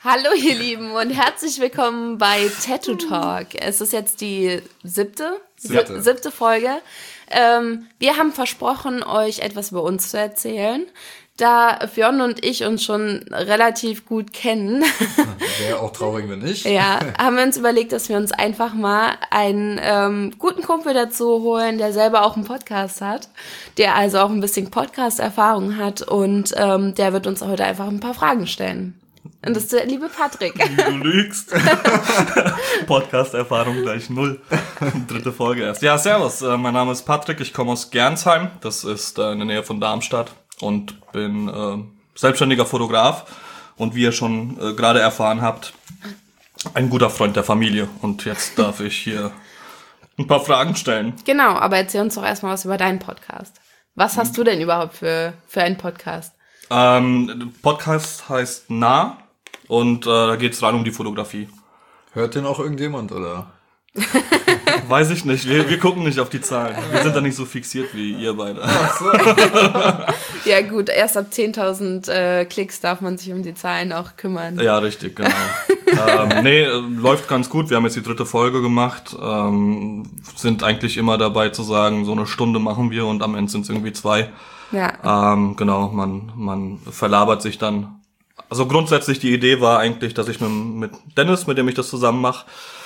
Hallo ihr Lieben und herzlich willkommen bei Tattoo Talk. Es ist jetzt die siebte Folge. Wir haben versprochen, euch etwas über uns zu erzählen. Da Fionn und ich uns schon relativ gut kennen. Wäre auch traurig, wenn nicht. Ja, haben wir uns überlegt, dass wir uns einfach mal einen guten Kumpel dazu holen, der selber auch einen Podcast hat, der also auch ein bisschen Podcast-Erfahrung hat und der wird uns heute einfach ein paar Fragen stellen. Und das ist der liebe Patrick. Du lügst. Podcast-Erfahrung gleich 0. 3. Folge erst. Ja, servus. Mein Name ist Patrick. Ich komme aus Gernsheim. Das ist in der Nähe von Darmstadt. Und bin selbstständiger Fotograf. Und wie ihr schon gerade erfahren habt, ein guter Freund der Familie. Und jetzt darf ich hier ein paar Fragen stellen. Genau, aber erzähl uns doch erstmal was über deinen Podcast. Was hast du denn überhaupt für einen Podcast? Podcast heißt Nah und da geht's rein um die Fotografie. Hört den auch irgendjemand, oder? Weiß ich nicht, wir gucken nicht auf die Zahlen. Wir sind da nicht so fixiert wie ihr beide. Ach so. Ja gut, erst ab 10.000 Klicks darf man sich um die Zahlen auch kümmern. Ja, richtig, genau. Läuft ganz gut. Wir haben jetzt die 3. Folge gemacht. Sind eigentlich immer dabei zu sagen, so eine Stunde machen wir und am Ende sind es irgendwie 2. Ja. Genau, man verlabert sich dann. Also grundsätzlich die Idee war eigentlich, dass ich mit Dennis, mit dem ich das zusammen mache,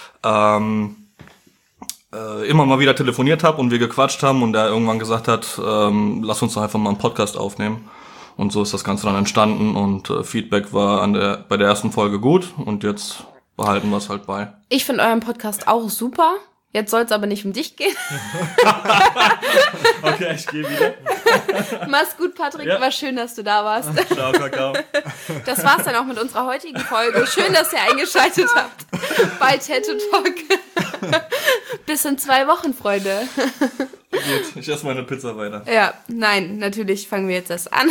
immer mal wieder telefoniert habe und wir gequatscht haben und er irgendwann gesagt hat, lass uns doch einfach mal einen Podcast aufnehmen. Und so ist das Ganze dann entstanden und Feedback war bei der ersten Folge gut und jetzt behalten wir es halt bei. Ich finde euren Podcast auch super. Jetzt soll es aber nicht um dich gehen. Okay, ich gehe wieder. Mach's gut, Patrick. Ja. War schön, dass du da warst. Ciao, Kakao. Das war's dann auch mit unserer heutigen Folge. Schön, dass ihr eingeschaltet habt bei Tattoo Talk. Bis in 2 Wochen, Freunde. Gut, ich esse meine Pizza weiter. Ja, nein, natürlich fangen wir jetzt erst an.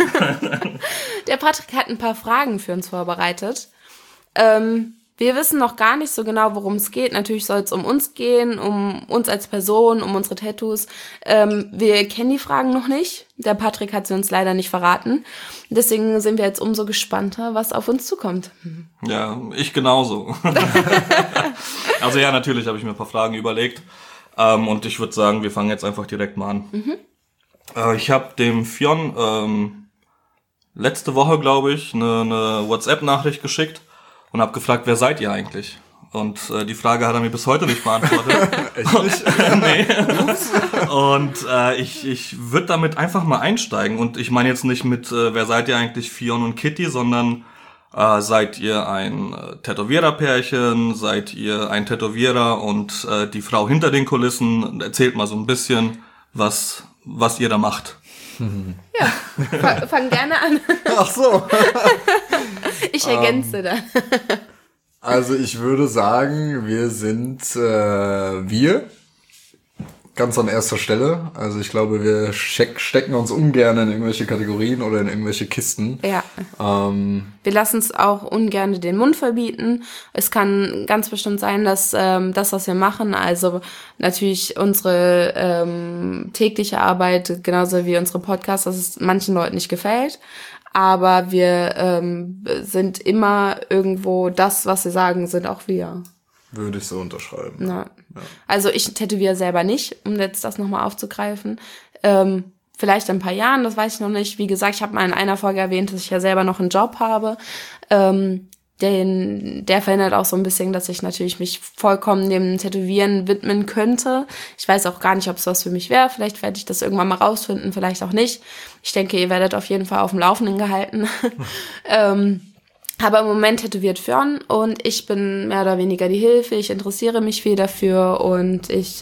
Der Patrick hat ein paar Fragen für uns vorbereitet. Wir wissen noch gar nicht so genau, worum es geht. Natürlich soll es um uns gehen, um uns als Person, um unsere Tattoos. Wir kennen die Fragen noch nicht. Der Patrick hat sie uns leider nicht verraten. Deswegen sind wir jetzt umso gespannter, was auf uns zukommt. Ja, ich genauso. Also ja, natürlich habe ich mir ein paar Fragen überlegt. Und ich würde sagen, wir fangen jetzt einfach direkt mal an. Mhm. Ich habe dem Fionn letzte Woche, glaube ich, eine WhatsApp-Nachricht geschickt. Und habe gefragt, wer seid ihr eigentlich? Und die Frage hat er mir bis heute nicht beantwortet. Echt nicht? Nee. Und ich würde damit einfach mal einsteigen. Und ich meine jetzt nicht mit, wer seid ihr eigentlich, Fionn und Kitty, sondern seid ihr ein Tätowierer-Pärchen? Seid ihr ein Tätowierer und die Frau hinter den Kulissen? Erzählt mal so ein bisschen, was ihr da macht. Ja, fang gerne an. Ach so. Ich ergänze dann. Also ich würde sagen, wir sind wir. Ganz an erster Stelle. Also ich glaube, wir stecken uns ungern in irgendwelche Kategorien oder in irgendwelche Kisten. Ja. Wir lassen es auch ungern den Mund verbieten. Es kann ganz bestimmt sein, dass das, was wir machen, also natürlich unsere tägliche Arbeit, genauso wie unsere Podcasts, dass es manchen Leuten nicht gefällt. Aber wir sind immer irgendwo, das, was wir sagen, sind auch wir. Würde ich so unterschreiben. Na. Ja. Also ich tätowiere selber nicht, um jetzt das nochmal aufzugreifen. Vielleicht in ein paar Jahren, das weiß ich noch nicht. Wie gesagt, ich habe mal in einer Folge erwähnt, dass ich ja selber noch einen Job habe. Der verhindert auch so ein bisschen, dass ich natürlich mich vollkommen dem Tätowieren widmen könnte. Ich weiß auch gar nicht, ob es was für mich wäre. Vielleicht werde ich das irgendwann mal rausfinden, vielleicht auch nicht. Ich denke, ihr werdet auf jeden Fall auf dem Laufenden gehalten. Aber im Moment tätowiert Fionn und ich bin mehr oder weniger die Hilfe. Ich interessiere mich viel dafür und ich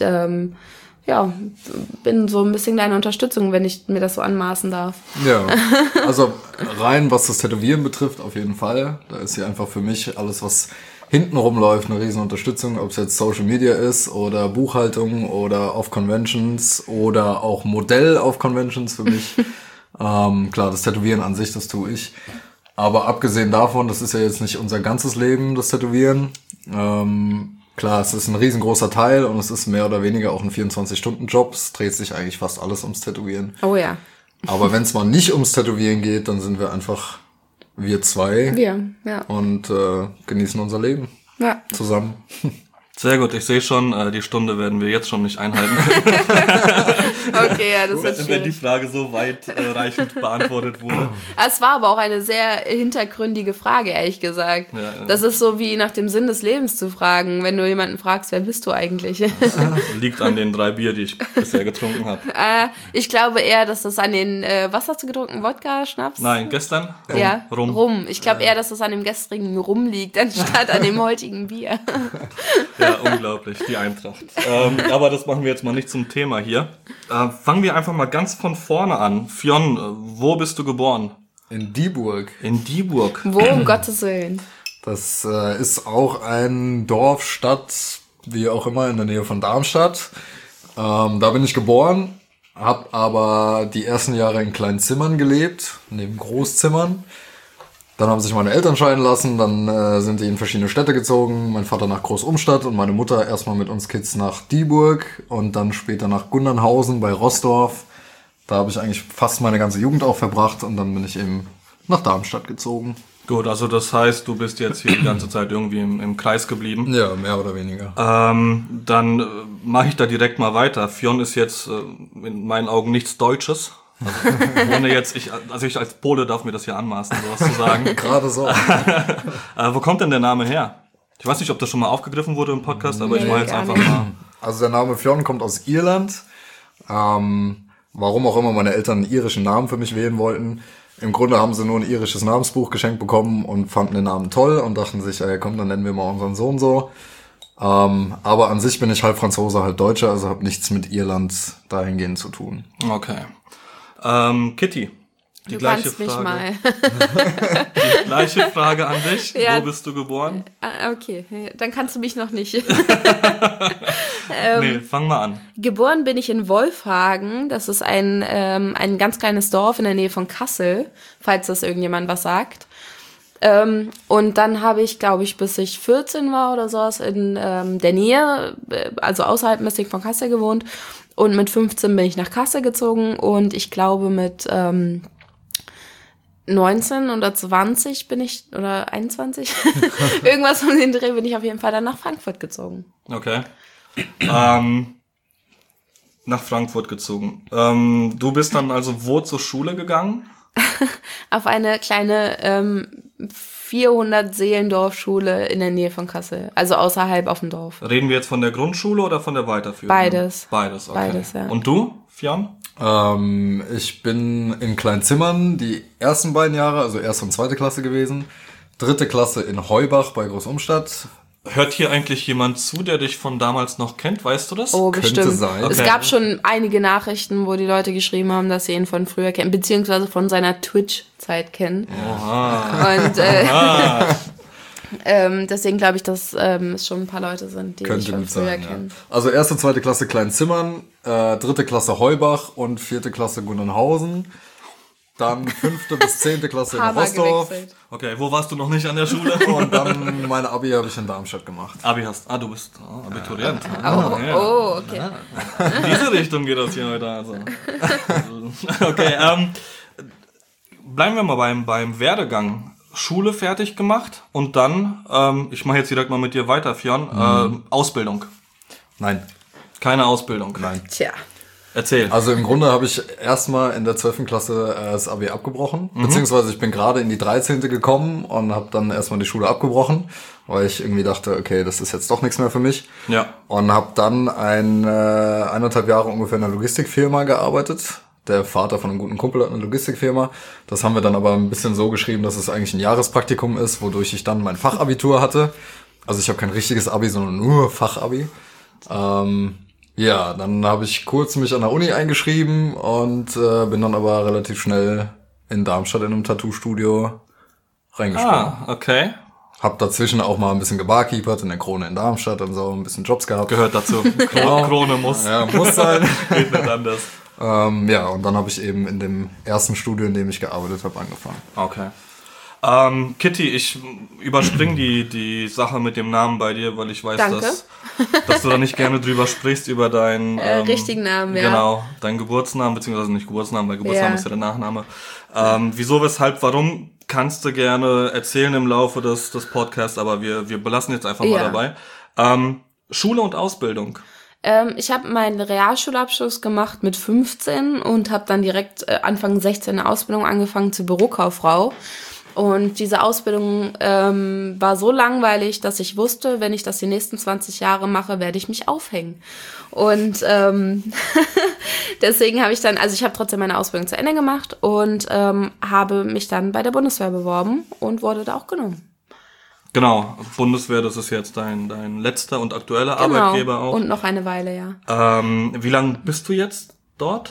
bin so ein bisschen deine Unterstützung, wenn ich mir das so anmaßen darf. Ja, also rein was das Tätowieren betrifft, auf jeden Fall. Da ist hier einfach für mich alles, was hinten rumläuft, eine riesen Unterstützung, ob es jetzt Social Media ist oder Buchhaltung oder auf Conventions oder auch Modell auf Conventions für mich. Klar, das Tätowieren an sich, das tue ich. Aber abgesehen davon, das ist ja jetzt nicht unser ganzes Leben, das Tätowieren. Klar, es ist ein riesengroßer Teil und es ist mehr oder weniger auch ein 24-Stunden-Job. Es dreht sich eigentlich fast alles ums Tätowieren. Oh ja. Aber wenn es mal nicht ums Tätowieren geht, dann sind wir einfach Wir zwei. Ja. Und genießen unser Leben Ja. zusammen. Sehr gut, ich sehe schon, die Stunde werden wir jetzt schon nicht einhalten. Okay, ja, das ist Wenn die schwierig. Frage so weitreichend beantwortet wurde. Es war aber auch eine sehr hintergründige Frage, ehrlich gesagt. Ja. Das ist so wie nach dem Sinn des Lebens zu fragen, wenn du jemanden fragst, wer bist du eigentlich? Liegt an den 3 Bier, die ich bisher getrunken habe. Ich glaube eher, dass das an den, was hast du getrunken? Wodka, Schnaps? Nein, gestern? Ja, Rum. Rum. Ich glaube eher, dass das an dem gestrigen Rum liegt, anstatt an dem heutigen Bier. Ja, unglaublich, die Eintracht. Aber das machen wir jetzt mal nicht zum Thema hier. Fangen wir einfach mal ganz von vorne an. Fionn, wo bist du geboren? In Dieburg. In Dieburg. Wo, um Gottes Willen? Das ist auch ein Dorf, Stadt, wie auch immer, in der Nähe von Darmstadt. Da bin ich geboren, habe aber die ersten Jahre in kleinen Zimmern gelebt, neben Großzimmern. Dann haben sich meine Eltern scheiden lassen, dann sind die in verschiedene Städte gezogen. Mein Vater nach Groß-Umstadt und meine Mutter erstmal mit uns Kids nach Dieburg und dann später nach Gundernhausen bei Roßdorf. Da habe ich eigentlich fast meine ganze Jugend auch verbracht und dann bin ich eben nach Darmstadt gezogen. Gut, also das heißt, du bist jetzt hier die ganze Zeit irgendwie im Kreis geblieben. Ja, mehr oder weniger. Dann mache ich da direkt mal weiter. Fionn ist jetzt in meinen Augen nichts Deutsches. Also, ohne jetzt, ich als Pole darf mir das hier anmaßen, sowas zu sagen. Gerade so. Wo kommt denn der Name her? Ich weiß nicht, ob das schon mal aufgegriffen wurde im Podcast, aber ich mache jetzt gar einfach nicht. mal. Also der Name Fionn kommt aus Irland. Warum auch immer meine Eltern einen irischen Namen für mich wählen wollten. Im Grunde haben sie nur ein irisches Namensbuch geschenkt bekommen und fanden den Namen toll und dachten sich, komm, dann nennen wir mal unseren Sohn so. Aber an sich bin ich halb Franzose, halb Deutscher, also habe nichts mit Irland dahingehend zu tun. Okay. Kitty, die Du gleiche kannst mich Frage. mal. Die gleiche Frage an dich. Ja. Wo bist du geboren? Okay, dann kannst du mich noch nicht. Nee, fang mal an. Geboren bin ich in Wolfhagen. Das ist ein ganz kleines Dorf in der Nähe von Kassel, falls das irgendjemand was sagt. Und dann habe ich, glaube ich, bis ich 14 war oder sowas in der Nähe, also außerhalb ein bisschen von Kassel gewohnt. Und mit 15 bin ich nach Kassel gezogen und ich glaube mit 19 oder 20 bin ich, oder 21, irgendwas um den Dreh bin ich auf jeden Fall dann nach Frankfurt gezogen. Okay. Nach Frankfurt gezogen. Du bist dann also wo zur Schule gegangen? Auf eine kleine 400-Seelendorf-Schule in der Nähe von Kassel, also außerhalb auf dem Dorf. Reden wir jetzt von der Grundschule oder von der Weiterführung? Beides. Beides, okay. Beides, ja. Und du, Fionn? Ich bin in kleinen Zimmern die ersten beiden Jahre, also erste und zweite Klasse gewesen. 3. Klasse in Heubach bei Groß-Umstadt. Hört hier eigentlich jemand zu, der dich von damals noch kennt? Weißt du das? Oh, Könnte bestimmt. sein. Es Okay. gab schon einige Nachrichten, wo die Leute geschrieben haben, dass sie ihn von früher kennen, beziehungsweise von seiner Twitch-Zeit kennen. Und deswegen glaube ich, dass es schon ein paar Leute sind, die mich Könnte von gut früher sein, kennen. ja. Also 1., 2. Klasse kleinen Zimmern, 3. Klasse Heubach und 4. Klasse Gundernhausen. Dann 5. bis 10. Klasse in Hammer Roßdorf. gewechselt. Okay, wo warst du noch nicht an der Schule? Und dann meine Abi habe ich in Darmstadt gemacht. Abi hast. Du bist Abiturient. Oh, okay. In diese Richtung geht das hier heute also. Okay, bleiben wir mal beim Werdegang. Schule fertig gemacht und dann, ich mache jetzt direkt mal mit dir weiter, Fionn, Ausbildung. Nein. Keine Ausbildung. Nein. Tja. Erzähl. Also im Grunde habe ich erstmal in der 12. Klasse das Abi abgebrochen. Beziehungsweise ich bin gerade in die 13. gekommen und habe dann erstmal die Schule abgebrochen, weil ich irgendwie dachte, okay, das ist jetzt doch nichts mehr für mich. Ja. Und habe dann 1,5 Jahre ungefähr in einer Logistikfirma gearbeitet. Der Vater von einem guten Kumpel hat eine Logistikfirma. Das haben wir dann aber ein bisschen so geschrieben, dass es eigentlich ein Jahrespraktikum ist, wodurch ich dann mein Fachabitur hatte. Also ich habe kein richtiges Abi, sondern nur Fachabi. Ja, dann habe ich kurz mich an der Uni eingeschrieben und bin dann aber relativ schnell in Darmstadt in einem Tattoo-Studio reingesprungen. Okay. Hab dazwischen auch mal ein bisschen gebarkeepert in der Krone in Darmstadt und so ein bisschen Jobs gehabt. Gehört dazu. Krone muss. Ja, muss sein. Geht nicht anders. Ja, und dann habe ich eben in dem ersten Studio, in dem ich gearbeitet habe, angefangen. Okay. Kitty, ich überspringe die Sache mit dem Namen bei dir, weil ich weiß, Danke. dass du da nicht gerne drüber sprichst, über deinen Richtigen Namen, ja. Genau, deinen Geburtsnamen, beziehungsweise nicht Geburtsnamen, weil Geburtsname Ja. ist ja der Nachname. Wieso, weshalb, warum kannst du gerne erzählen im Laufe des Podcasts, aber wir belassen jetzt einfach mal dabei. Schule und Ausbildung. Ich habe meinen Realschulabschluss gemacht mit 15 und habe dann direkt Anfang 16 eine Ausbildung angefangen zur Bürokauffrau. Und diese Ausbildung war so langweilig, dass ich wusste, wenn ich das die nächsten 20 Jahre mache, werde ich mich aufhängen. Und deswegen habe ich dann, also ich habe trotzdem meine Ausbildung zu Ende gemacht und habe mich dann bei der Bundeswehr beworben und wurde da auch genommen. Genau, Bundeswehr, das ist jetzt dein letzter und aktueller Arbeitgeber auch. Und noch eine Weile, ja. Wie lange bist du jetzt dort?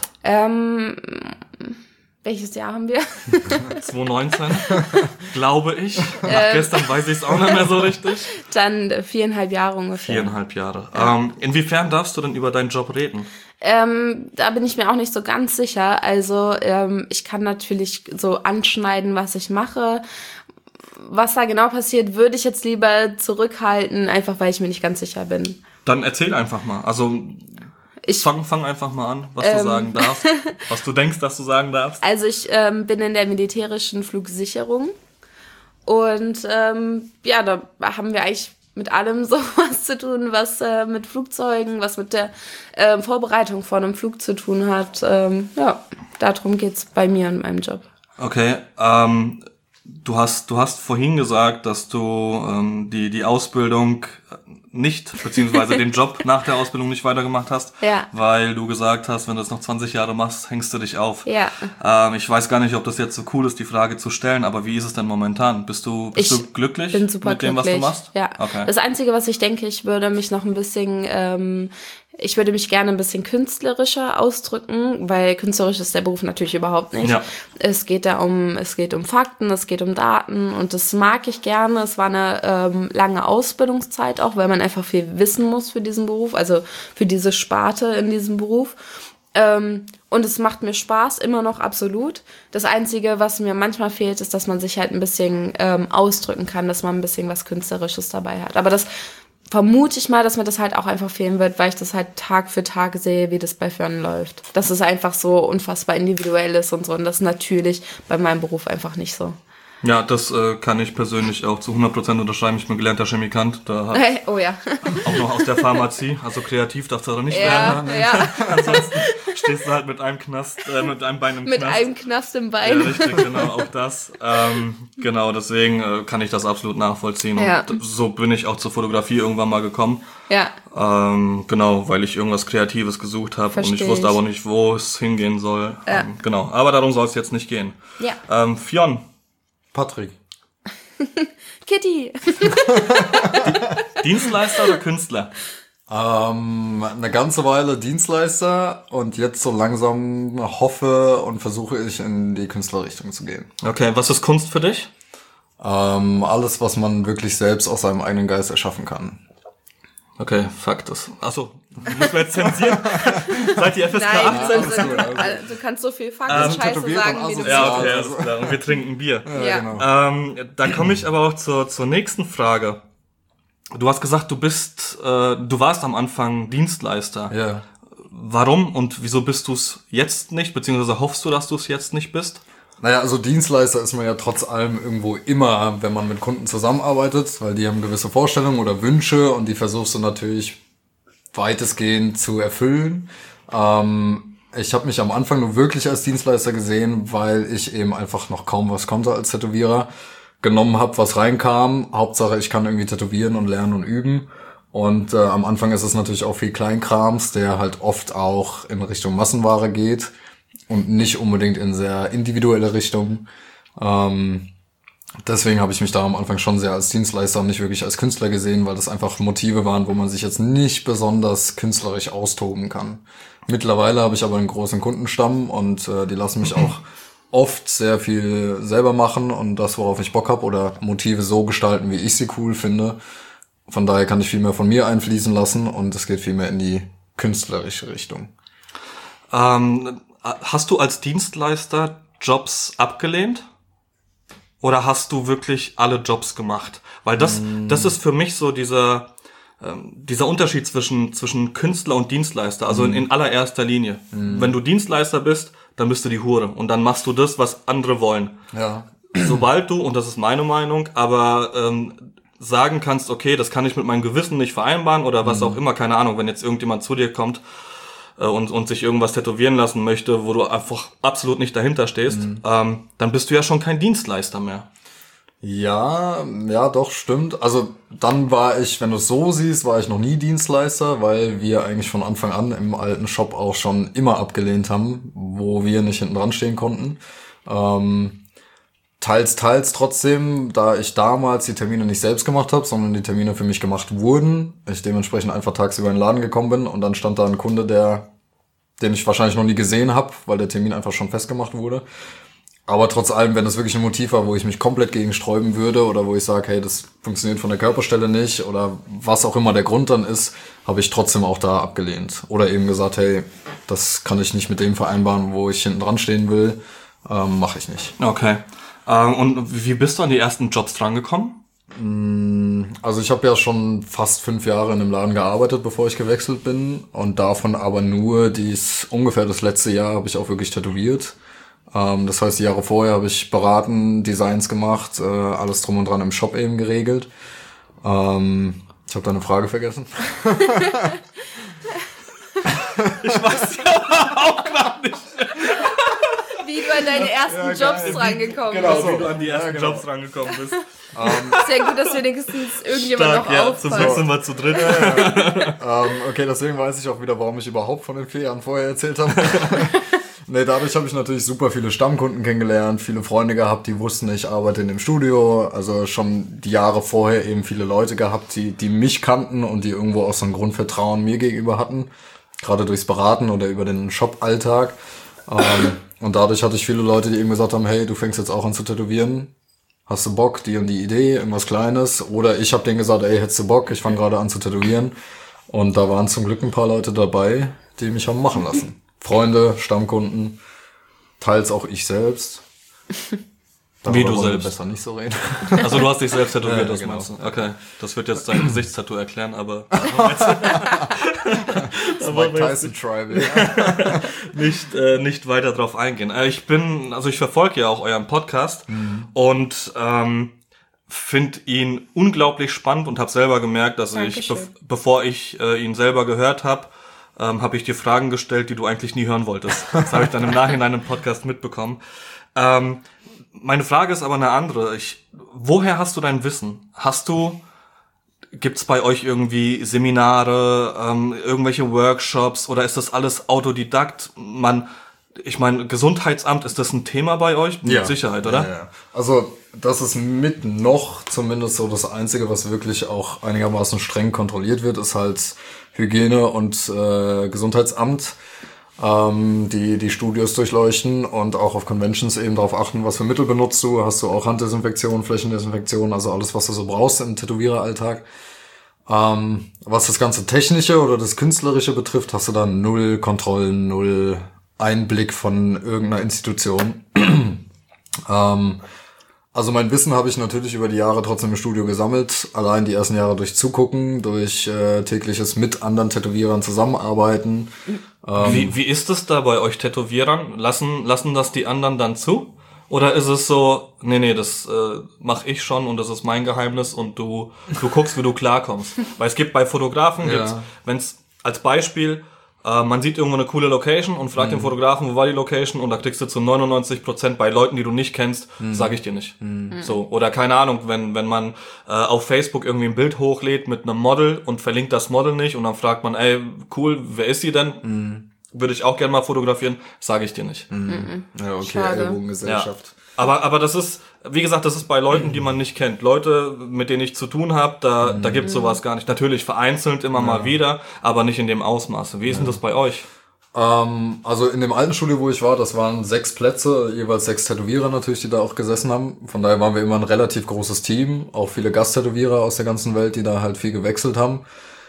Welches Jahr haben wir? 2019, glaube ich. Nach gestern weiß ich es auch nicht mehr so richtig. Dann 4,5 Jahre ungefähr. 4,5 Jahre. Ja. Inwiefern darfst du denn über deinen Job reden? Da bin ich mir auch nicht so ganz sicher. Also ich kann natürlich so anschneiden, was ich mache. Was da genau passiert, würde ich jetzt lieber zurückhalten, einfach weil ich mir nicht ganz sicher bin. Dann erzähl einfach mal. Also fang einfach mal an, was du sagen darfst, was du denkst, dass du sagen darfst. Also ich bin in der militärischen Flugsicherung und da haben wir eigentlich mit allem sowas zu tun, was mit Flugzeugen, was mit der Vorbereitung von einem Flug zu tun hat. Darum geht's bei mir in meinem Job. Okay, du hast vorhin gesagt, dass du die Ausbildung nicht, beziehungsweise den Job nach der Ausbildung nicht weitergemacht hast, weil du gesagt hast, wenn du das noch 20 Jahre machst, hängst du dich auf. Ja. Ich weiß gar nicht, ob das jetzt so cool ist, die Frage zu stellen, aber wie ist es denn momentan? Bist du glücklich bin super mit dem, was du machst? Ja. Okay. Das Einzige, was ich denke, ich würde mich gerne ein bisschen künstlerischer ausdrücken, weil künstlerisch ist der Beruf natürlich überhaupt nicht. Ja. Es geht um Fakten, es geht um Daten und das mag ich gerne. Es war eine lange Ausbildungszeit auch, weil man einfach viel wissen muss für diesen Beruf, also für diese Sparte in diesem Beruf. Und es macht mir Spaß, immer noch absolut. Das Einzige, was mir manchmal fehlt, ist, dass man sich halt ein bisschen ausdrücken kann, dass man ein bisschen was Künstlerisches dabei hat. Aber das vermute ich mal, dass mir das halt auch einfach fehlen wird, weil ich das halt Tag für Tag sehe, wie das bei Fern läuft. Dass es einfach so unfassbar individuell ist und so. Und das ist natürlich bei meinem Beruf einfach nicht so. Ja, das kann ich persönlich auch zu 100% unterschreiben. Ich bin gelernter Chemikant. Oh ja. Auch noch aus der Pharmazie. Also kreativ darfst du da nicht werden. Ja. Ansonsten stehst du halt mit einem Bein im Knast. Mit einem Knast im Bein. Ja, richtig, genau, auch das. Genau, deswegen kann ich das absolut nachvollziehen. Ja. Und so bin ich auch zur Fotografie irgendwann mal gekommen. Ja. Genau, weil ich irgendwas Kreatives gesucht habe und ich wusste aber nicht, wo es hingehen soll. Ja. Genau, aber darum soll es jetzt nicht gehen. Ja. Fionn. Patrick. Kitty. Dienstleister oder Künstler? Eine ganze Weile Dienstleister und jetzt so langsam hoffe und versuche ich in die Künstlerrichtung zu gehen. Okay, was ist Kunst für dich? Alles, was man wirklich selbst aus seinem eigenen Geist erschaffen kann. Okay, fuck das. Achso, muss man jetzt zensieren? Seid ihr FSK Nein, 18? du kannst so viel Scheiße sagen, wie du willst. Ja, okay, alles klar. Und wir trinken Bier. Ja. Genau. Da komme ich aber auch zur nächsten Frage. Du hast gesagt, du warst am Anfang Dienstleister. Ja. Warum und wieso bist du es jetzt nicht, beziehungsweise hoffst du, dass du es jetzt nicht bist? Naja, also Dienstleister ist man ja trotz allem irgendwo immer, wenn man mit Kunden zusammenarbeitet, weil die haben gewisse Vorstellungen oder Wünsche und die versuchst du natürlich weitestgehend zu erfüllen. Ich habe mich am Anfang nur wirklich als Dienstleister gesehen, weil ich eben einfach noch kaum was konnte als Tätowierer. Genommen habe, was reinkam. Hauptsache, ich kann irgendwie tätowieren und lernen und üben. Und am Anfang ist es natürlich auch viel Kleinkrams, der halt oft auch in Richtung Massenware geht und nicht unbedingt in sehr individuelle Richtung. Deswegen habe ich mich da am Anfang schon sehr als Dienstleister und nicht wirklich als Künstler gesehen, weil das einfach Motive waren, wo man sich jetzt nicht besonders künstlerisch austoben kann. Mittlerweile habe ich aber einen großen Kundenstamm und die lassen mich auch oft sehr viel selber machen und das, worauf ich Bock habe oder Motive so gestalten, wie ich sie cool finde. Von daher kann ich viel mehr von mir einfließen lassen und es geht viel mehr in die künstlerische Richtung. Hast du als Dienstleister Jobs abgelehnt? Oder hast du wirklich alle Jobs gemacht? Weil das ist für mich so dieser Unterschied zwischen Künstler und Dienstleister, also in allererster Linie. Wenn du Dienstleister bist, dann bist du die Hure und dann machst du das, was andere wollen. Ja. sobald du, und das ist meine Meinung, aber sagen kannst, okay, das kann ich mit meinem Gewissen nicht vereinbaren oder was auch immer, keine Ahnung, wenn jetzt irgendjemand zu dir kommt und sich irgendwas tätowieren lassen möchte, wo du einfach absolut nicht dahinter stehst, dann bist du ja schon kein Dienstleister mehr. Ja, doch, stimmt. Also dann war ich, wenn du es so siehst, war ich noch nie Dienstleister, weil wir eigentlich von Anfang an im alten Shop auch schon immer abgelehnt haben, wo wir nicht hinten dran stehen konnten. Teils trotzdem, da ich damals die Termine nicht selbst gemacht habe, sondern die Termine für mich gemacht wurden, ich dementsprechend einfach tagsüber in den Laden gekommen bin und dann stand da ein Kunde, den ich wahrscheinlich noch nie gesehen habe, weil der Termin einfach schon festgemacht wurde. Aber trotz allem, wenn das wirklich ein Motiv war, wo ich mich komplett gegen sträuben würde oder wo ich sage, hey, das funktioniert von der Körperstelle nicht oder was auch immer der Grund dann ist, habe ich trotzdem auch da abgelehnt. Oder eben gesagt, hey, das kann ich nicht mit dem vereinbaren, wo ich hinten dran stehen will, mache ich nicht. Okay. Und wie bist du an die ersten Jobs drangekommen? Also ich habe ja schon fast 5 Jahre in einem Laden gearbeitet, bevor ich gewechselt bin. Und davon aber nur ungefähr das letzte Jahr habe ich auch wirklich tätowiert. Das heißt, die Jahre vorher habe ich beraten, Designs gemacht, alles drum und dran im Shop eben geregelt. Ich habe deine Frage vergessen. Ich weiß ja auch gar nicht. Wie du an deine ersten Jobs rangekommen bist. Genau, wie du an die ersten Jobs rangekommen bist. Sehr gut, dass wenigstens irgendjemand Stark, noch ja, auffällt. zum Glück sind wir zu dritt. Okay, deswegen weiß ich auch wieder, warum ich überhaupt von den 4 Jahren vorher erzählt habe. Nee, dadurch habe ich natürlich super viele Stammkunden kennengelernt, viele Freunde gehabt, die wussten, ich arbeite in dem Studio. Also schon die Jahre vorher eben viele Leute gehabt, die mich kannten und die irgendwo auch so ein Grundvertrauen mir gegenüber hatten. Gerade durchs Beraten oder über den Shop-Alltag. Und dadurch hatte ich viele Leute, die eben gesagt haben, hey, du fängst jetzt auch an zu tätowieren. Hast du Bock, die und die Idee, irgendwas Kleines? Oder ich habe denen gesagt, ey, hättest du Bock, ich fange gerade an zu tätowieren. Und da waren zum Glück ein paar Leute dabei, die mich haben machen lassen. Freunde, Stammkunden, teils auch ich selbst. Wie du wollen wir selbst. besser nicht so reden. Also du hast dich selbst tätowiert, Ja, das genau. meinst du? Okay, das wird jetzt dein Gesichtstattoo erklären, aber Das Mike Tyson Tribal. nicht weiter drauf eingehen. Ich verfolge ja auch euren Podcast und finde ihn unglaublich spannend und habe selber gemerkt, dass bevor ich ihn selber gehört habe, habe ich dir Fragen gestellt, die du eigentlich nie hören wolltest. Das habe ich dann im Nachhinein im Podcast mitbekommen. Meine Frage ist aber eine andere. Woher hast du dein Wissen? Gibt's bei euch irgendwie Seminare, irgendwelche Workshops oder ist das alles Autodidakt? Ich meine, Gesundheitsamt, ist das ein Thema bei euch? Ja. Mit Sicherheit, oder? Ja. Also das ist mit noch zumindest so das Einzige, was wirklich auch einigermaßen streng kontrolliert wird, ist halt Hygiene und Gesundheitsamt, die Studios durchleuchten und auch auf Conventions eben darauf achten, was für Mittel benutzt du. Hast du auch Handdesinfektion, Flächendesinfektion, also alles, was du so brauchst im Tätowiereralltag. Was das ganze Technische oder das Künstlerische betrifft, hast du da 0 Kontrollen, 0 Einblick von irgendeiner Institution. Also mein Wissen habe ich natürlich über die Jahre trotzdem im Studio gesammelt. Allein die ersten Jahre durch Zugucken, durch tägliches mit anderen Tätowierern zusammenarbeiten. Wie ist es da bei euch Tätowierern? Lassen das die anderen dann zu? Oder ist es so, nee, das mache ich schon und das ist mein Geheimnis und du guckst, wie du klarkommst? Weil es gibt bei Fotografen, wenn's als Beispiel, man sieht irgendwo eine coole Location und fragt den Fotografen, wo war die Location, und da kriegst du zu 99% bei Leuten, die du nicht kennst, sage ich dir nicht. So, oder keine Ahnung, wenn man auf Facebook irgendwie ein Bild hochlädt mit einem Model und verlinkt das Model nicht und dann fragt man, ey, cool, wer ist sie denn? Würde ich auch gerne mal fotografieren, sage ich dir nicht. Ja, okay, Schade. Ellbogengesellschaft. Ja. Aber das ist, wie gesagt, das ist bei Leuten, die man nicht kennt. Leute, mit denen ich zu tun habe, da gibt's sowas gar nicht. Natürlich vereinzelt immer mal wieder, aber nicht in dem Ausmaße. Wie ist denn das bei euch? Also in dem alten Studio, wo ich war, das waren 6 Plätze, jeweils 6 Tätowierer natürlich, die da auch gesessen haben. Von daher waren wir immer ein relativ großes Team, auch viele Gasttätowierer aus der ganzen Welt, die da halt viel gewechselt haben.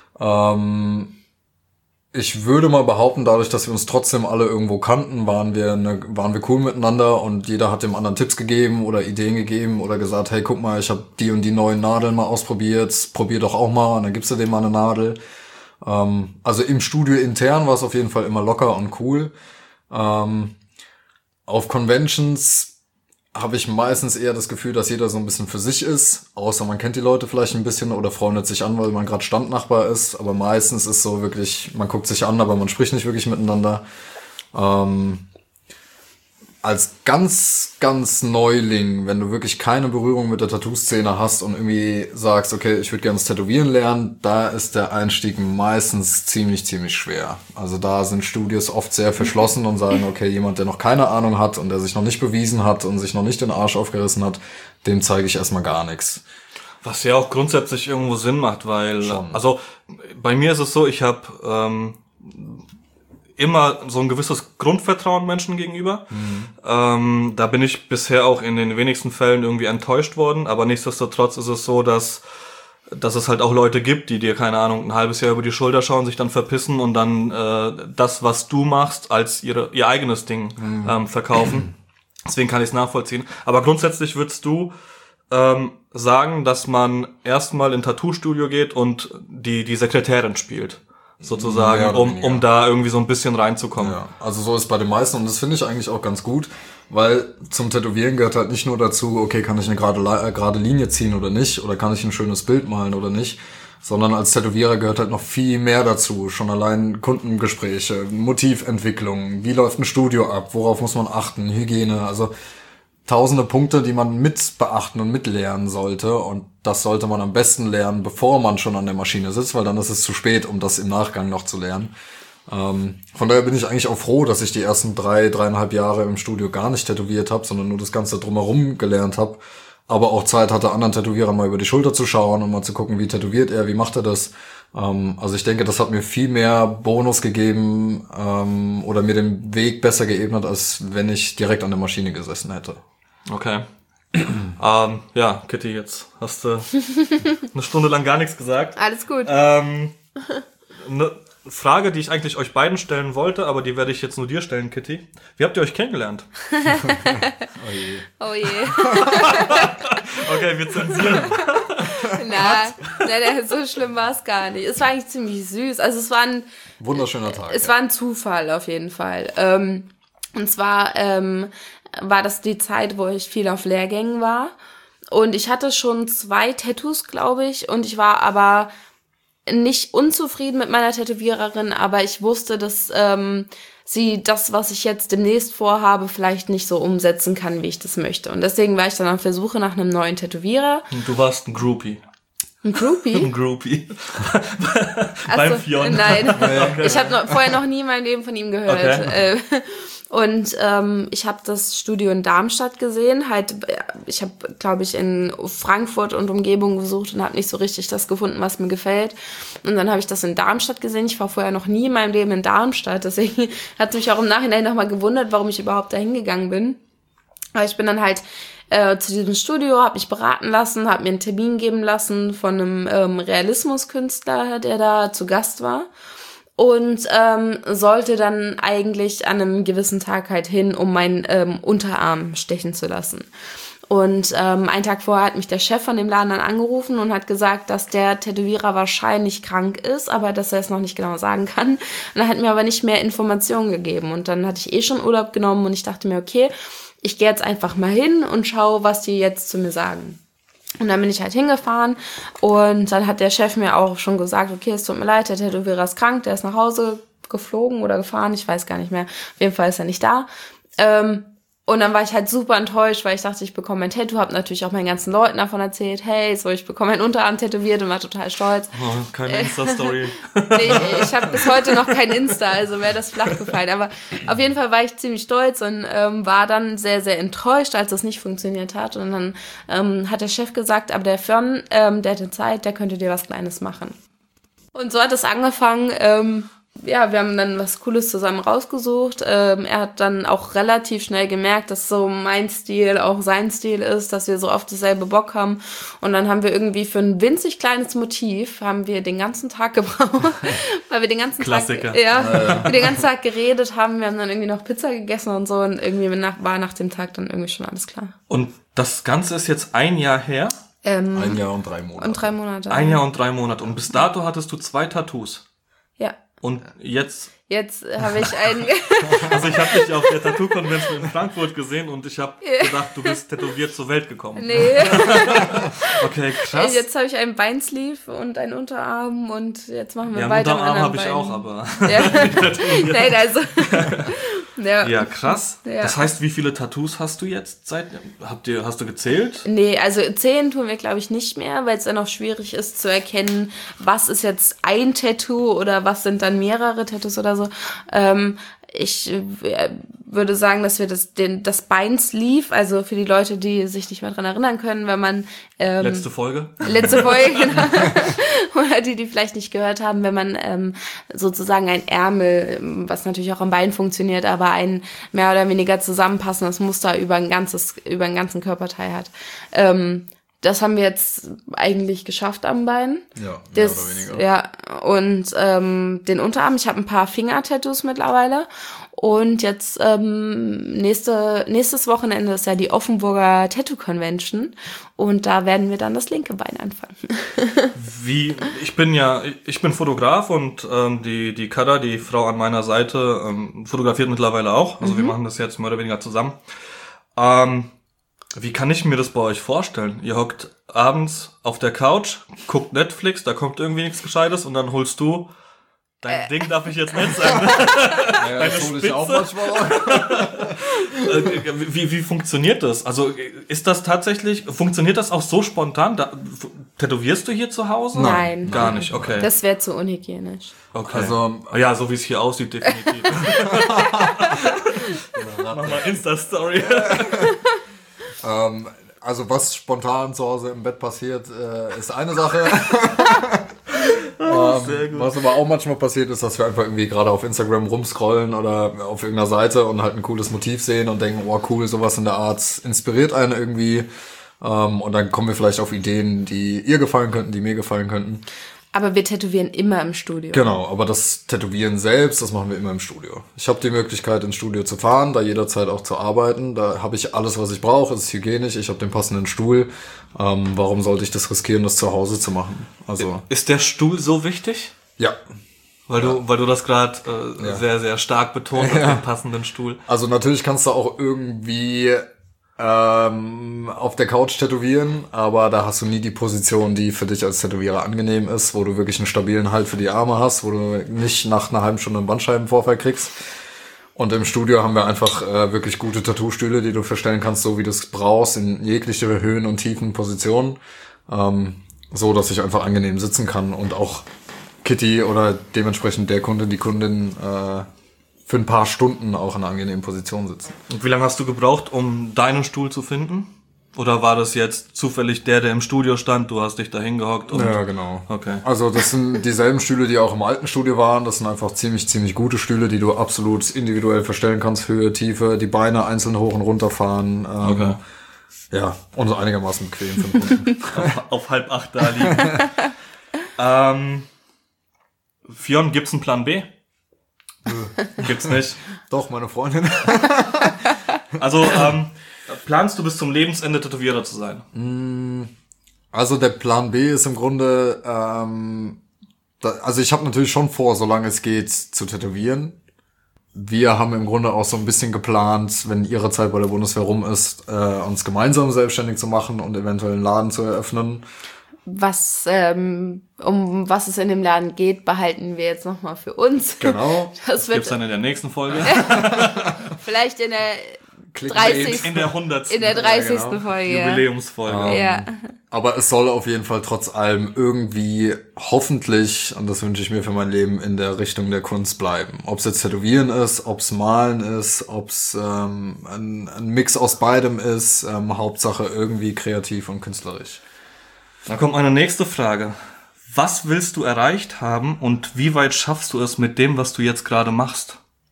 Ich würde mal behaupten, dadurch, dass wir uns trotzdem alle irgendwo kannten, waren wir cool miteinander und jeder hat dem anderen Tipps gegeben oder Ideen gegeben oder gesagt, hey, guck mal, ich habe die und die neuen Nadeln mal ausprobiert, probier doch auch mal, und dann gibst du dem mal eine Nadel. Also im Studio intern war es auf jeden Fall immer locker und cool. Auf Conventions habe ich meistens eher das Gefühl, dass jeder so ein bisschen für sich ist, außer man kennt die Leute vielleicht ein bisschen oder freundet sich an, weil man gerade Standnachbar ist, aber meistens ist so wirklich, man guckt sich an, aber man spricht nicht wirklich miteinander. Als ganz, ganz Neuling, wenn du wirklich keine Berührung mit der Tattoo-Szene hast und irgendwie sagst, okay, ich würde gerne das Tätowieren lernen, da ist der Einstieg meistens ziemlich, ziemlich schwer. Also da sind Studios oft sehr verschlossen und sagen, okay, jemand, der noch keine Ahnung hat und der sich noch nicht bewiesen hat und sich noch nicht den Arsch aufgerissen hat, dem zeige ich erstmal gar nichts. Was ja auch grundsätzlich irgendwo Sinn macht, weil, also bei mir ist es so, ich habe immer so ein gewisses Grundvertrauen Menschen gegenüber. Da bin ich bisher auch in den wenigsten Fällen irgendwie enttäuscht worden, aber nichtsdestotrotz ist es so, dass es halt auch Leute gibt, die dir, keine Ahnung, ein halbes Jahr über die Schulter schauen, sich dann verpissen und dann das, was du machst, als ihr eigenes Ding verkaufen. Deswegen kann ich es nachvollziehen. Aber grundsätzlich würdest du sagen, dass man erstmal in ein Tattoo-Studio geht und die Sekretärin spielt. Sozusagen, Ja, um da irgendwie so ein bisschen reinzukommen. Ja, also so ist bei den meisten und das finde ich eigentlich auch ganz gut, weil zum Tätowieren gehört halt nicht nur dazu, okay, kann ich eine gerade Linie ziehen oder nicht, oder kann ich ein schönes Bild malen oder nicht, sondern als Tätowierer gehört halt noch viel mehr dazu, schon allein Kundengespräche, Motiventwicklung, wie läuft ein Studio ab, worauf muss man achten, Hygiene, also tausende Punkte, die man mit beachten und mitlernen sollte und das sollte man am besten lernen, bevor man schon an der Maschine sitzt, weil dann ist es zu spät, um das im Nachgang noch zu lernen. Von daher bin ich eigentlich auch froh, dass ich die ersten 3,5 Jahre im Studio gar nicht tätowiert habe, sondern nur das Ganze drumherum gelernt habe, aber auch Zeit hatte, anderen Tätowierern mal über die Schulter zu schauen und mal zu gucken, wie tätowiert er, wie macht er das. Also ich denke, das hat mir viel mehr Bonus gegeben oder mir den Weg besser geebnet, als wenn ich direkt an der Maschine gesessen hätte. Okay. Ja, Kitty, jetzt hast du eine Stunde lang gar nichts gesagt. Alles gut. Eine Frage, die ich eigentlich euch beiden stellen wollte, aber die werde ich jetzt nur dir stellen, Kitty. Wie habt ihr euch kennengelernt? Oh je. Oh je. Okay, wir zensieren. Na, so schlimm war es gar nicht. Es war eigentlich ziemlich süß. Also es war ein wunderschöner Tag. Es war ein Zufall auf jeden Fall. Und zwar war das die Zeit, wo ich viel auf Lehrgängen war. Und ich hatte schon 2 Tattoos, glaube ich. Und ich war aber nicht unzufrieden mit meiner Tätowiererin, aber ich wusste, dass sie das, was ich jetzt demnächst vorhabe, vielleicht nicht so umsetzen kann, wie ich das möchte. Und deswegen war ich dann auf der Suche nach einem neuen Tätowierer. Und du warst ein Groupie. Ein Groupie? Ein Groupie. Beim Fionn. Nein, okay. Ich habe vorher noch nie in meinem Leben von ihm gehört. Okay. Und ich habe das Studio in Darmstadt gesehen. Ich habe, glaube ich, in Frankfurt und Umgebung gesucht und habe nicht so richtig das gefunden, was mir gefällt. Und dann habe ich das in Darmstadt gesehen. Ich war vorher noch nie in meinem Leben in Darmstadt. Deswegen hat mich auch im Nachhinein nochmal gewundert, warum ich überhaupt da hingegangen bin. Aber ich bin dann halt zu diesem Studio, habe mich beraten lassen, habe mir einen Termin geben lassen von einem Realismuskünstler, der da zu Gast war. Und sollte dann eigentlich an einem gewissen Tag halt hin, um meinen Unterarm stechen zu lassen. Und einen Tag vorher hat mich der Chef von dem Laden dann angerufen und hat gesagt, dass der Tätowierer wahrscheinlich krank ist, aber dass er es noch nicht genau sagen kann. Und er hat mir aber nicht mehr Informationen gegeben. Und dann hatte ich schon Urlaub genommen und ich dachte mir, okay, ich gehe jetzt einfach mal hin und schaue, was die jetzt zu mir sagen. Und dann bin ich halt hingefahren und dann hat der Chef mir auch schon gesagt, okay, es tut mir leid, der Tätowierer ist krank, der ist nach Hause geflogen oder gefahren, ich weiß gar nicht mehr. Auf jeden Fall ist er nicht da. Und dann war ich halt super enttäuscht, weil ich dachte, ich bekomme ein Tattoo, habe natürlich auch meinen ganzen Leuten davon erzählt, hey, so, ich bekomme meinen Unterarm tätowiert und war total stolz. Oh, keine Insta-Story. Nee, ich habe bis heute noch kein Insta, also wäre das flach gefallen. Aber auf jeden Fall war ich ziemlich stolz und war dann sehr, sehr enttäuscht, als das nicht funktioniert hat. Und dann hat der Chef gesagt, aber der Fionn, der hatte Zeit, der könnte dir was Kleines machen. Und so hat es angefangen. Ja, wir haben dann was Cooles zusammen rausgesucht. Er hat dann auch relativ schnell gemerkt, dass so mein Stil auch sein Stil ist, dass wir so oft dasselbe Bock haben. Und dann haben wir irgendwie für ein winzig kleines Motiv haben wir den ganzen Tag gebraucht, weil wir den ganzen Klassiker. Tag, wir den ganzen Tag geredet haben. Wir haben dann irgendwie noch Pizza gegessen und so und irgendwie war nach dem Tag dann irgendwie schon alles klar. Und das Ganze ist jetzt 1 Jahr her? 1 Jahr und 3 Monate. 3 Monate. 1 Jahr und 3 Monate. Und bis dato hattest du 2 Tattoos. Ja. Und jetzt... Jetzt habe ich einen... Also ich habe dich auf der Tattoo Convention in Frankfurt gesehen und ich habe gedacht, du bist tätowiert zur Welt gekommen. Nee. Okay, krass. Jetzt habe ich einen Beinsleeve und einen Unterarm und jetzt machen wir Ja, weiter. Unterarm habe ich Bein. auch, aber... Ja. Nein, also... Ja, krass. Ja. Das heißt, wie viele Tattoos hast du jetzt hast du gezählt? Nee, also 10 tun wir, glaube ich, nicht mehr, weil es dann auch schwierig ist zu erkennen, was ist jetzt ein Tattoo oder was sind dann mehrere Tattoos oder so. Ich würde sagen, dass wir das Beinsleeve, also für die Leute, die sich nicht mehr dran erinnern können, wenn man Letzte Folge, genau. Oder die vielleicht nicht gehört haben, wenn man sozusagen ein Ärmel, was natürlich auch am Bein funktioniert, aber ein mehr oder weniger zusammenpassendes Muster über einen ganzen Körperteil hat. Das haben wir jetzt eigentlich geschafft am Bein. Ja, mehr oder weniger. Ja, und den Unterarm, ich habe ein paar Finger-Tattoos mittlerweile. Und jetzt nächstes Wochenende ist ja die Offenburger Tattoo Convention. Und da werden wir dann das linke Bein anfangen. Ich bin Fotograf und die Kada, die Frau an meiner Seite, fotografiert mittlerweile auch. Also wir machen das jetzt mehr oder weniger zusammen. Wie kann ich mir das bei euch vorstellen? Ihr hockt abends auf der Couch, guckt Netflix, da kommt irgendwie nichts Gescheites und dann holst du, dein Ding darf ich jetzt nicht sagen. Ja, das hole ich auch manchmal. Wie funktioniert das? Also ist das tatsächlich, funktioniert das auch so spontan? Tätowierst du hier zu Hause? Nein. Gar nicht, okay. Das wäre zu unhygienisch. Okay. Also, ja, so wie es hier aussieht, definitiv. Mach mal Insta-Story. Also was spontan zu Hause im Bett passiert, ist eine Sache. Sehr gut. Was aber auch manchmal passiert ist, dass wir einfach irgendwie gerade auf Instagram rumscrollen oder auf irgendeiner Seite und halt ein cooles Motiv sehen und denken, oh cool, sowas in der Art inspiriert einen irgendwie. Und dann kommen wir vielleicht auf Ideen, die ihr gefallen könnten, die mir gefallen könnten. Aber wir tätowieren immer im Studio. Genau, aber das Tätowieren selbst, das machen wir immer im Studio. Ich habe die Möglichkeit, ins Studio zu fahren, da jederzeit auch zu arbeiten. Da habe ich alles, was ich brauche, es ist hygienisch, ich habe den passenden Stuhl. Warum sollte ich das riskieren, das zu Hause zu machen? Also Ist der Stuhl so wichtig? ja. Weil du das gerade sehr, sehr stark betont hast, den passenden Stuhl. Also natürlich kannst du auch irgendwie auf der Couch tätowieren, aber da hast du nie die Position, die für dich als Tätowierer angenehm ist, wo du wirklich einen stabilen Halt für die Arme hast, wo du nicht nach einer halben Stunde einen Bandscheibenvorfall kriegst. Und im Studio haben wir einfach wirklich gute Tattoo-Stühle, die du verstellen kannst, so wie du es brauchst, in jegliche Höhen und Tiefen Positionen, so dass ich einfach angenehm sitzen kann und auch Kitty oder dementsprechend der Kunde, die Kundin für ein paar Stunden auch in einer angenehmen Position sitzen. Und wie lange hast du gebraucht, um deinen Stuhl zu finden? Oder war das jetzt zufällig der im Studio stand, du hast dich da hingehockt? Ja, genau. Okay. Also das sind dieselben Stühle, die auch im alten Studio waren. Das sind einfach ziemlich gute Stühle, die du absolut individuell verstellen kannst. Höhe, Tiefe, die Beine einzeln hoch und runter fahren. Okay. Ja, und so einigermaßen bequem für den Kunden. auf 7:30 da liegen. Fionn, gibt's einen Plan B? Gibt's nicht. Doch, meine Freundin. Also, planst du bis zum Lebensende Tätowierer zu sein? Also der Plan B ist im Grunde, also ich habe natürlich schon vor, solange es geht, zu tätowieren. Wir haben im Grunde auch so ein bisschen geplant, wenn ihre Zeit bei der Bundeswehr rum ist, uns gemeinsam selbstständig zu machen und eventuell einen Laden zu eröffnen. Um was es in dem Laden geht, behalten wir jetzt nochmal für uns. Genau. Das wird Gibt's dann in der nächsten Folge? vielleicht in der Clickbait. 30. In der 100. In der 30. Ja, genau. Folge. Jubiläumsfolge. Ja. Aber es soll auf jeden Fall trotz allem irgendwie hoffentlich, und das wünsche ich mir für mein Leben, in der Richtung der Kunst bleiben. Ob es jetzt Tätowieren ist, ob es Malen ist, ob es ein Mix aus beidem ist, Hauptsache irgendwie kreativ und künstlerisch. Dann kommt meine nächste Frage. Was willst du erreicht haben und wie weit schaffst du es mit dem, was du jetzt gerade machst?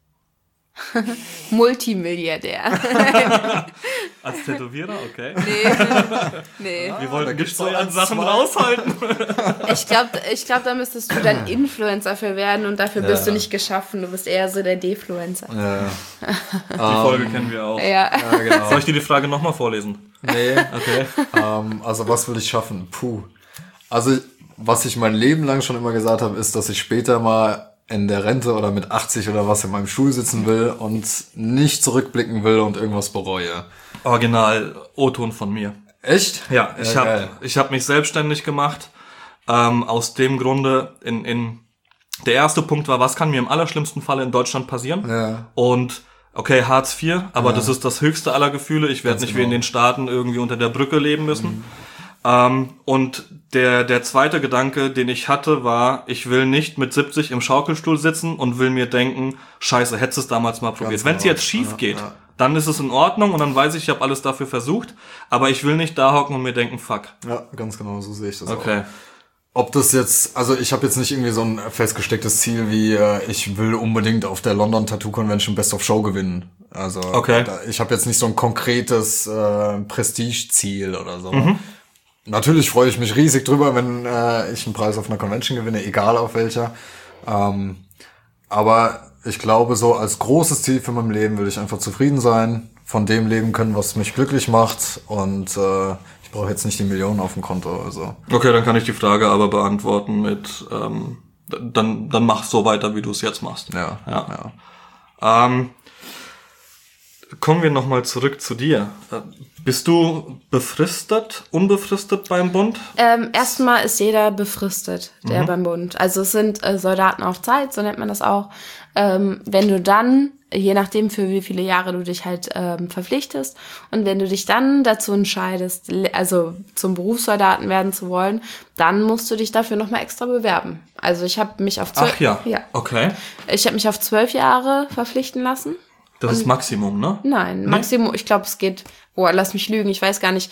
Multimilliardär. Als Tätowierer, okay. Nee. Wir wollten gibt's gesteuert noch ein, Sachen zwei. raushalten. Ich glaub, da müsstest du dann Influencer für werden und dafür bist du nicht geschaffen. Du bist eher so der Defluencer. Die Folge kennen wir auch. Ja. Genau. Soll ich dir die Frage nochmal vorlesen? Nee. Okay. Also was will ich schaffen? Also was ich mein Leben lang schon immer gesagt habe, ist, dass ich später mal in der Rente oder mit 80 oder was in meinem Stuhl sitzen will und nicht zurückblicken will und irgendwas bereue. Original O-Ton von mir. Echt? Ja, ich hab mich selbstständig gemacht. Aus dem Grunde, der erste Punkt war, was kann mir im allerschlimmsten Falle in Deutschland passieren? Ja. Und okay, Hartz IV, aber das ist das höchste aller Gefühle. Ich werde nicht wie in den Staaten irgendwie unter der Brücke leben müssen. Und der zweite Gedanke, den ich hatte, war, ich will nicht mit 70 im Schaukelstuhl sitzen und will mir denken, scheiße, hättest du es damals mal probiert. Wenn es jetzt schief geht, dann ist es in Ordnung und dann weiß ich habe alles dafür versucht, aber ich will nicht da hocken und mir denken, fuck. Ja, ganz genau, so sehe ich das auch. Okay. Ob das jetzt, also ich habe jetzt nicht irgendwie so ein festgestecktes Ziel wie, ich will unbedingt auf der London Tattoo Convention Best of Show gewinnen. Also ich habe jetzt nicht so ein konkretes Prestige-Ziel oder so. Natürlich freue ich mich riesig drüber, wenn ich einen Preis auf einer Convention gewinne, egal auf welcher. Aber ich glaube, so als großes Ziel für mein Leben will ich einfach zufrieden sein, von dem leben können, was mich glücklich macht und ich brauche jetzt nicht die Millionen auf dem Konto. Also. Okay, dann kann ich die Frage aber beantworten mit, dann mach so weiter, wie du es jetzt machst. Ja. Kommen wir nochmal zurück zu dir. Bist du befristet, unbefristet beim Bund? Erstmal ist jeder befristet, der beim Bund. Also es sind Soldaten auf Zeit, so nennt man das auch. Wenn du dann, je nachdem für wie viele Jahre du dich halt verpflichtest, und wenn du dich dann dazu entscheidest, also zum Berufssoldaten werden zu wollen, dann musst du dich dafür nochmal extra bewerben. Also ich habe mich auf 12 Okay. Ich habe mich auf 12 Jahre verpflichten lassen. Das ist Maximum, ne? Nein, Maximum, ich glaube, es geht, lass mich lügen, ich weiß gar nicht,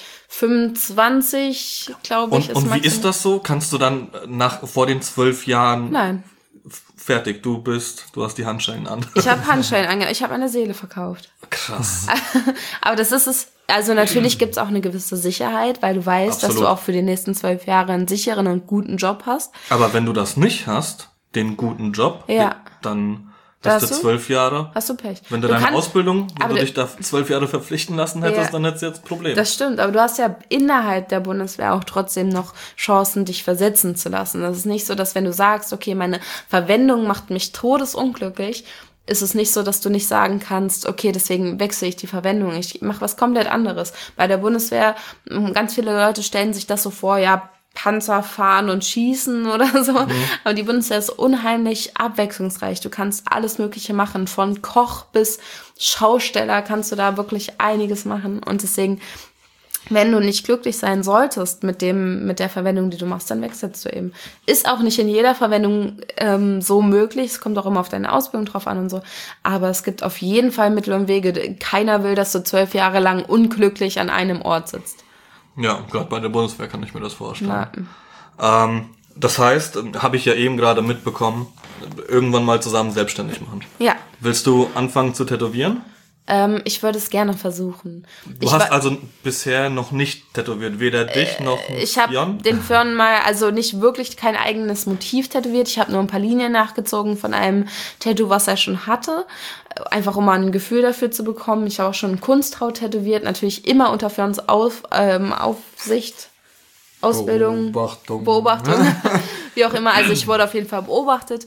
25, glaube ich, ist Maximum. Und wie ist das so? Kannst du dann vor den 12 Jahren... Nein. Fertig, du hast die Handschellen an. Ich habe Handschellen an, ich habe eine Seele verkauft. Krass. Aber das ist es, also natürlich gibt's auch eine gewisse Sicherheit, weil du weißt, dass du auch für die nächsten 12 Jahre einen sicheren und guten Job hast. Aber wenn du das nicht hast, den guten Job, dann... Hast du 12 Jahre. Hast du Pech. Wenn du deine Ausbildung, wenn du dich da 12 Jahre verpflichten lassen hättest, dann hättest du jetzt Probleme. Das stimmt, aber du hast ja innerhalb der Bundeswehr auch trotzdem noch Chancen, dich versetzen zu lassen. Das ist nicht so, dass wenn du sagst, okay, meine Verwendung macht mich todesunglücklich, ist es nicht so, dass du nicht sagen kannst, okay, deswegen wechsle ich die Verwendung, ich mache was komplett anderes. Bei der Bundeswehr, ganz viele Leute stellen sich das so vor, ja, Panzer fahren und schießen oder so. Aber die Bundeswehr ist unheimlich abwechslungsreich. Du kannst alles Mögliche machen. Von Koch bis Schausteller kannst du da wirklich einiges machen. Und deswegen, wenn du nicht glücklich sein solltest mit der Verwendung, die du machst, dann wechselst du eben. Ist auch nicht in jeder Verwendung so möglich. Es kommt auch immer auf deine Ausbildung drauf an und so. Aber es gibt auf jeden Fall Mittel und Wege. Keiner will, dass du 12 Jahre lang unglücklich an einem Ort sitzt. Ja, gerade bei der Bundeswehr kann ich mir das vorstellen. Das heißt, habe ich ja eben gerade mitbekommen, irgendwann mal zusammen selbstständig machen. Ja. Willst du anfangen zu tätowieren? Ich würde es gerne versuchen. Du hast also bisher noch nicht tätowiert, weder dich noch Ich habe den Fern mal, also nicht wirklich kein eigenes Motiv tätowiert. Ich habe nur ein paar Linien nachgezogen von einem Tattoo, was er schon hatte. Einfach um mal ein Gefühl dafür zu bekommen. Ich habe auch schon ein Kunsthaut tätowiert, natürlich immer unter Ferns Aufsicht, Ausbildung, Beobachtung, wie auch immer. Also ich wurde auf jeden Fall beobachtet.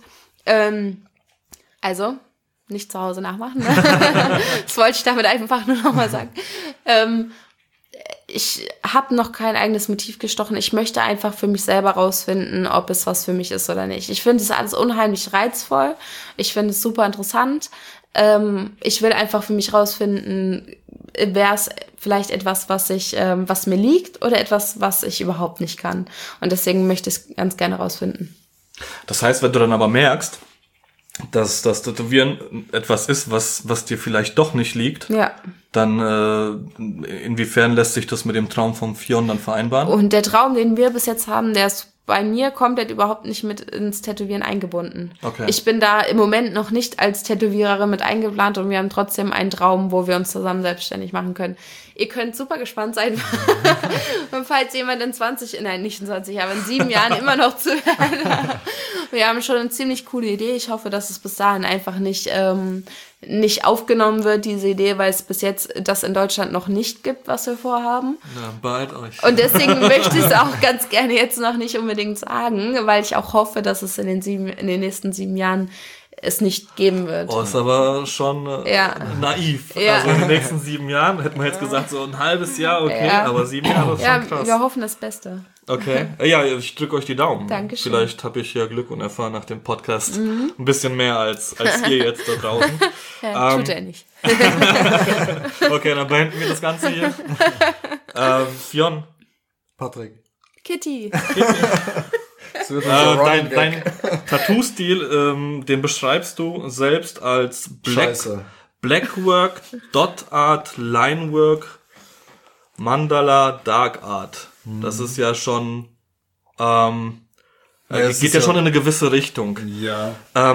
Also nicht zu Hause nachmachen. Ne? Das wollte ich damit einfach nur nochmal sagen. Ich habe noch kein eigenes Motiv gestochen. Ich möchte einfach für mich selber rausfinden, ob es was für mich ist oder nicht. Ich finde es alles unheimlich reizvoll. Ich finde es super interessant. Ich will einfach für mich rausfinden, wäre es vielleicht etwas, was mir liegt oder etwas, was ich überhaupt nicht kann. Und deswegen möchte ich es ganz gerne rausfinden. Das heißt, wenn du dann aber merkst, dass das Tätowieren etwas ist, was dir vielleicht doch nicht liegt, dann inwiefern lässt sich das mit dem Traum vom Fionn dann vereinbaren? Und der Traum, den wir bis jetzt haben, der ist bei mir komplett überhaupt nicht mit ins Tätowieren eingebunden. Okay. Ich bin da im Moment noch nicht als Tätowiererin mit eingeplant und wir haben trotzdem einen Traum, wo wir uns zusammen selbstständig machen können. Ihr könnt super gespannt sein, falls jemand in 7 Jahren immer noch zuhört. Wir haben schon eine ziemlich coole Idee. Ich hoffe, dass es bis dahin einfach nicht aufgenommen wird, diese Idee, weil es bis jetzt das in Deutschland noch nicht gibt, was wir vorhaben. Na, bald euch. Und deswegen möchte ich es auch ganz gerne jetzt noch nicht unbedingt unbedingt sagen, weil ich auch hoffe, dass es in den nächsten 7 Jahren es nicht geben wird. Oh, ist aber schon naiv. Ja. Also in den nächsten 7 Jahren hätten wir jetzt gesagt, so ein halbes Jahr, okay, aber 7 Jahre ist schon krass. Wir hoffen das Beste. Okay. Ja, ich drücke euch die Daumen. Dankeschön. Vielleicht habe ich ja Glück und erfahre nach dem Podcast ein bisschen mehr als ihr jetzt da draußen. Tut er nicht. Okay, dann beenden wir das Ganze hier. Fionn. Patrick. Kitty. Das wird unser Running Dein Gag. Tattoo-Stil, den beschreibst du selbst als Scheiße. Blackwork, Dot Art, Linework, Mandala, Dark Art. Das ist ja schon, es geht ist ja schon in eine gewisse Richtung. Ja.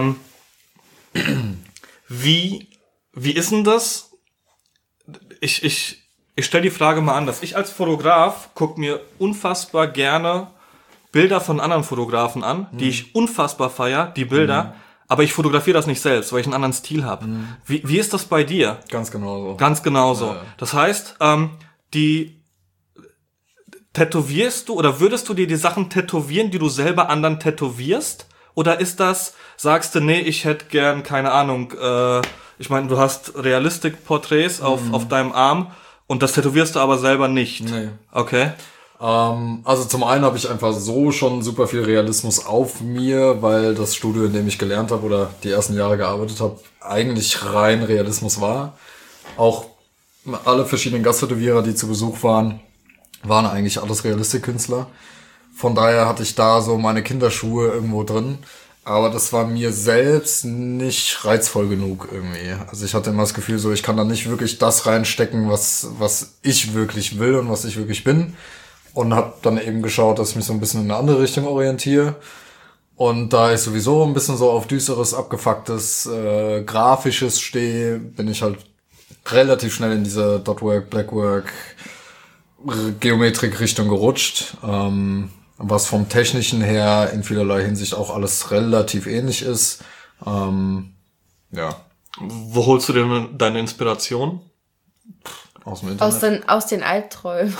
Wie ist denn das? Ich stelle die Frage mal anders. Ich als Fotograf gucke mir unfassbar gerne Bilder von anderen Fotografen an, die ich unfassbar feiere, die Bilder, aber ich fotografiere das nicht selbst, weil ich einen anderen Stil habe. Wie ist das bei dir? Ganz genau so. Ganz genauso. Ja. Das heißt, die tätowierst du oder würdest du dir die Sachen tätowieren, die du selber anderen tätowierst? Oder ist das, sagst du, nee, ich hätte gern, keine Ahnung, ich meine, du hast Realistik-Porträts auf deinem Arm und das tätowierst du aber selber nicht. Nee. Okay. Also zum einen habe ich einfach so schon super viel Realismus auf mir, weil das Studio, in dem ich gelernt habe oder die ersten Jahre gearbeitet habe, eigentlich rein Realismus war. Auch alle verschiedenen Gasttätowierer, die zu Besuch waren eigentlich alles Realistikkünstler. Von daher hatte ich da so meine Kinderschuhe irgendwo drin. Aber das war mir selbst nicht reizvoll genug irgendwie. Also ich hatte immer das Gefühl, so ich kann da nicht wirklich das reinstecken, was ich wirklich will und was ich wirklich bin. Und habe dann eben geschaut, dass ich mich so ein bisschen in eine andere Richtung orientiere. Und da ich sowieso ein bisschen so auf düsteres, abgefucktes, grafisches stehe, bin ich halt relativ schnell in diese Dotwork, Blackwork, Geometrik-Richtung gerutscht. Was vom Technischen her in vielerlei Hinsicht auch alles relativ ähnlich ist. Ja. Wo holst du denn deine Inspiration? Aus dem Internet. Aus den Albträumen.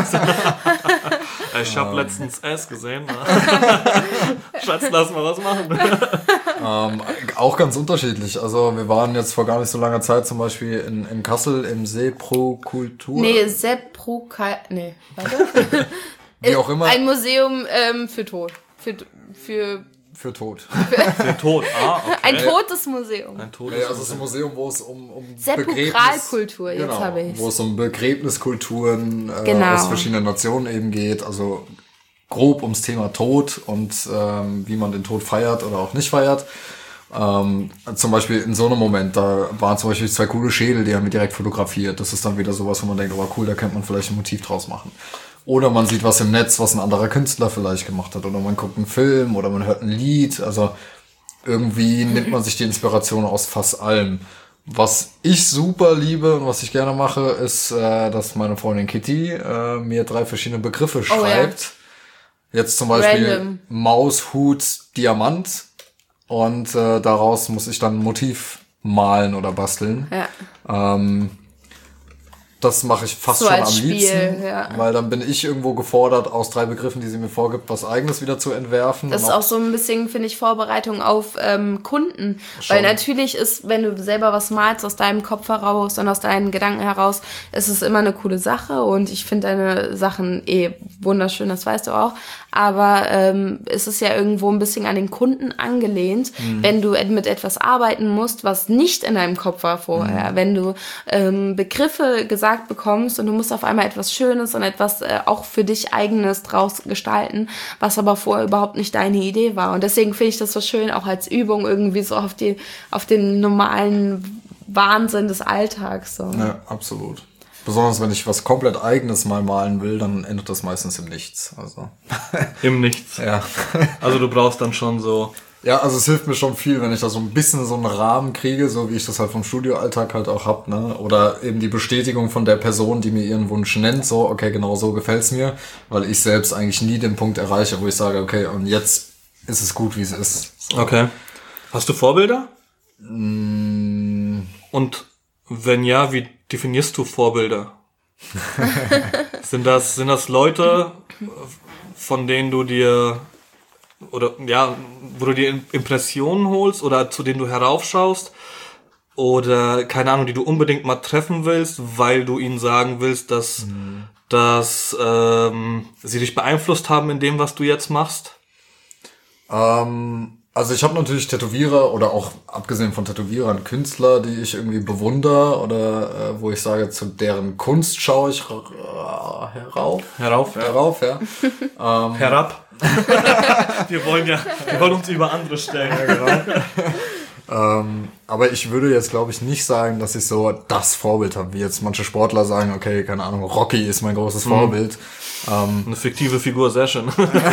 Ich habe letztens S gesehen. Schatz, lass mal was machen. Auch ganz unterschiedlich. Also wir waren jetzt vor gar nicht so langer Zeit zum Beispiel in Kassel im Seprokultur. Warte. Wie auch immer. Ein Museum für Tod. Für Tod. Der Tod, okay. Ein totes Museum. Ein Todes Ja, also es ist ein Museum, wo es um Sepulkralkultur, jetzt genau, habe ich's. wo es um Begräbniskulturen Genau. aus verschiedenen Nationen eben geht. Also grob ums Thema Tod und wie man den Tod feiert oder auch nicht feiert. Zum Beispiel in so einem Moment, da waren zum Beispiel 2 coole Schädel, die haben wir direkt fotografiert. Das ist dann wieder sowas, wo man denkt, oh cool, da könnte man vielleicht ein Motiv draus machen. Oder man sieht was im Netz, was ein anderer Künstler vielleicht gemacht hat. Oder man guckt einen Film oder man hört ein Lied. Also irgendwie nimmt man sich die Inspiration aus fast allem. Was ich super liebe und was ich gerne mache, ist, dass meine Freundin Kitty mir 3 verschiedene Begriffe schreibt. Ja. Jetzt zum Beispiel Random. Maus, Hut, Diamant. Und daraus muss ich dann ein Motiv malen oder basteln. Ja. Das mache ich fast So schon als am Spiel, liebsten, ja. weil dann bin ich irgendwo gefordert, aus 3 Begriffen, die sie mir vorgibt, was Eigenes wieder zu entwerfen. Das ist auch so ein bisschen, finde ich, Vorbereitung auf Kunden. Schon. Weil natürlich ist, wenn du selber was malst aus deinem Kopf heraus und aus deinen Gedanken heraus, ist es immer eine coole Sache. Und ich finde deine Sachen wunderschön, das weißt du auch. Aber es ist ja irgendwo ein bisschen an den Kunden angelehnt, wenn du mit etwas arbeiten musst, was nicht in deinem Kopf war vorher. Wenn du Begriffe gesagt bekommst und du musst auf einmal etwas Schönes und etwas auch für dich Eigenes draus gestalten, was aber vorher überhaupt nicht deine Idee war. Und deswegen finde ich das so schön, auch als Übung irgendwie so auf den normalen Wahnsinn des Alltags. So. Ja, absolut. Besonders wenn ich was komplett Eigenes mal malen will, dann endet das meistens im Nichts. Also. Im Nichts. Ja. Also du brauchst dann schon so... Ja, also es hilft mir schon viel, wenn ich da so ein bisschen so einen Rahmen kriege, so wie ich das halt vom Studioalltag halt auch hab, ne? Oder eben die Bestätigung von der Person, die mir ihren Wunsch nennt, so, okay, genau so gefällt's mir, weil ich selbst eigentlich nie den Punkt erreiche, wo ich sage, okay, und jetzt ist es gut, wie es ist. So. Okay. Hast du Vorbilder? Und wenn ja, wie definierst du Vorbilder? Sind das Leute, von denen du dir oder ja, wo du dir Impressionen holst oder zu denen du heraufschaust oder keine Ahnung, die du unbedingt mal treffen willst, weil du ihnen sagen willst, dass sie dich beeinflusst haben in dem, was du jetzt machst? Also ich habe natürlich Tätowierer oder auch abgesehen von Tätowierern Künstler, die ich irgendwie bewundere oder wo ich sage, zu deren Kunst schaue ich herauf, ja. Herab. Wir wollen uns über andere stellen. Ja, genau. Aber ich würde jetzt, glaube ich, nicht sagen, dass ich so das Vorbild habe, wie jetzt manche Sportler sagen, okay, keine Ahnung, Rocky ist mein großes Vorbild. Eine fiktive Figur, sehr schön.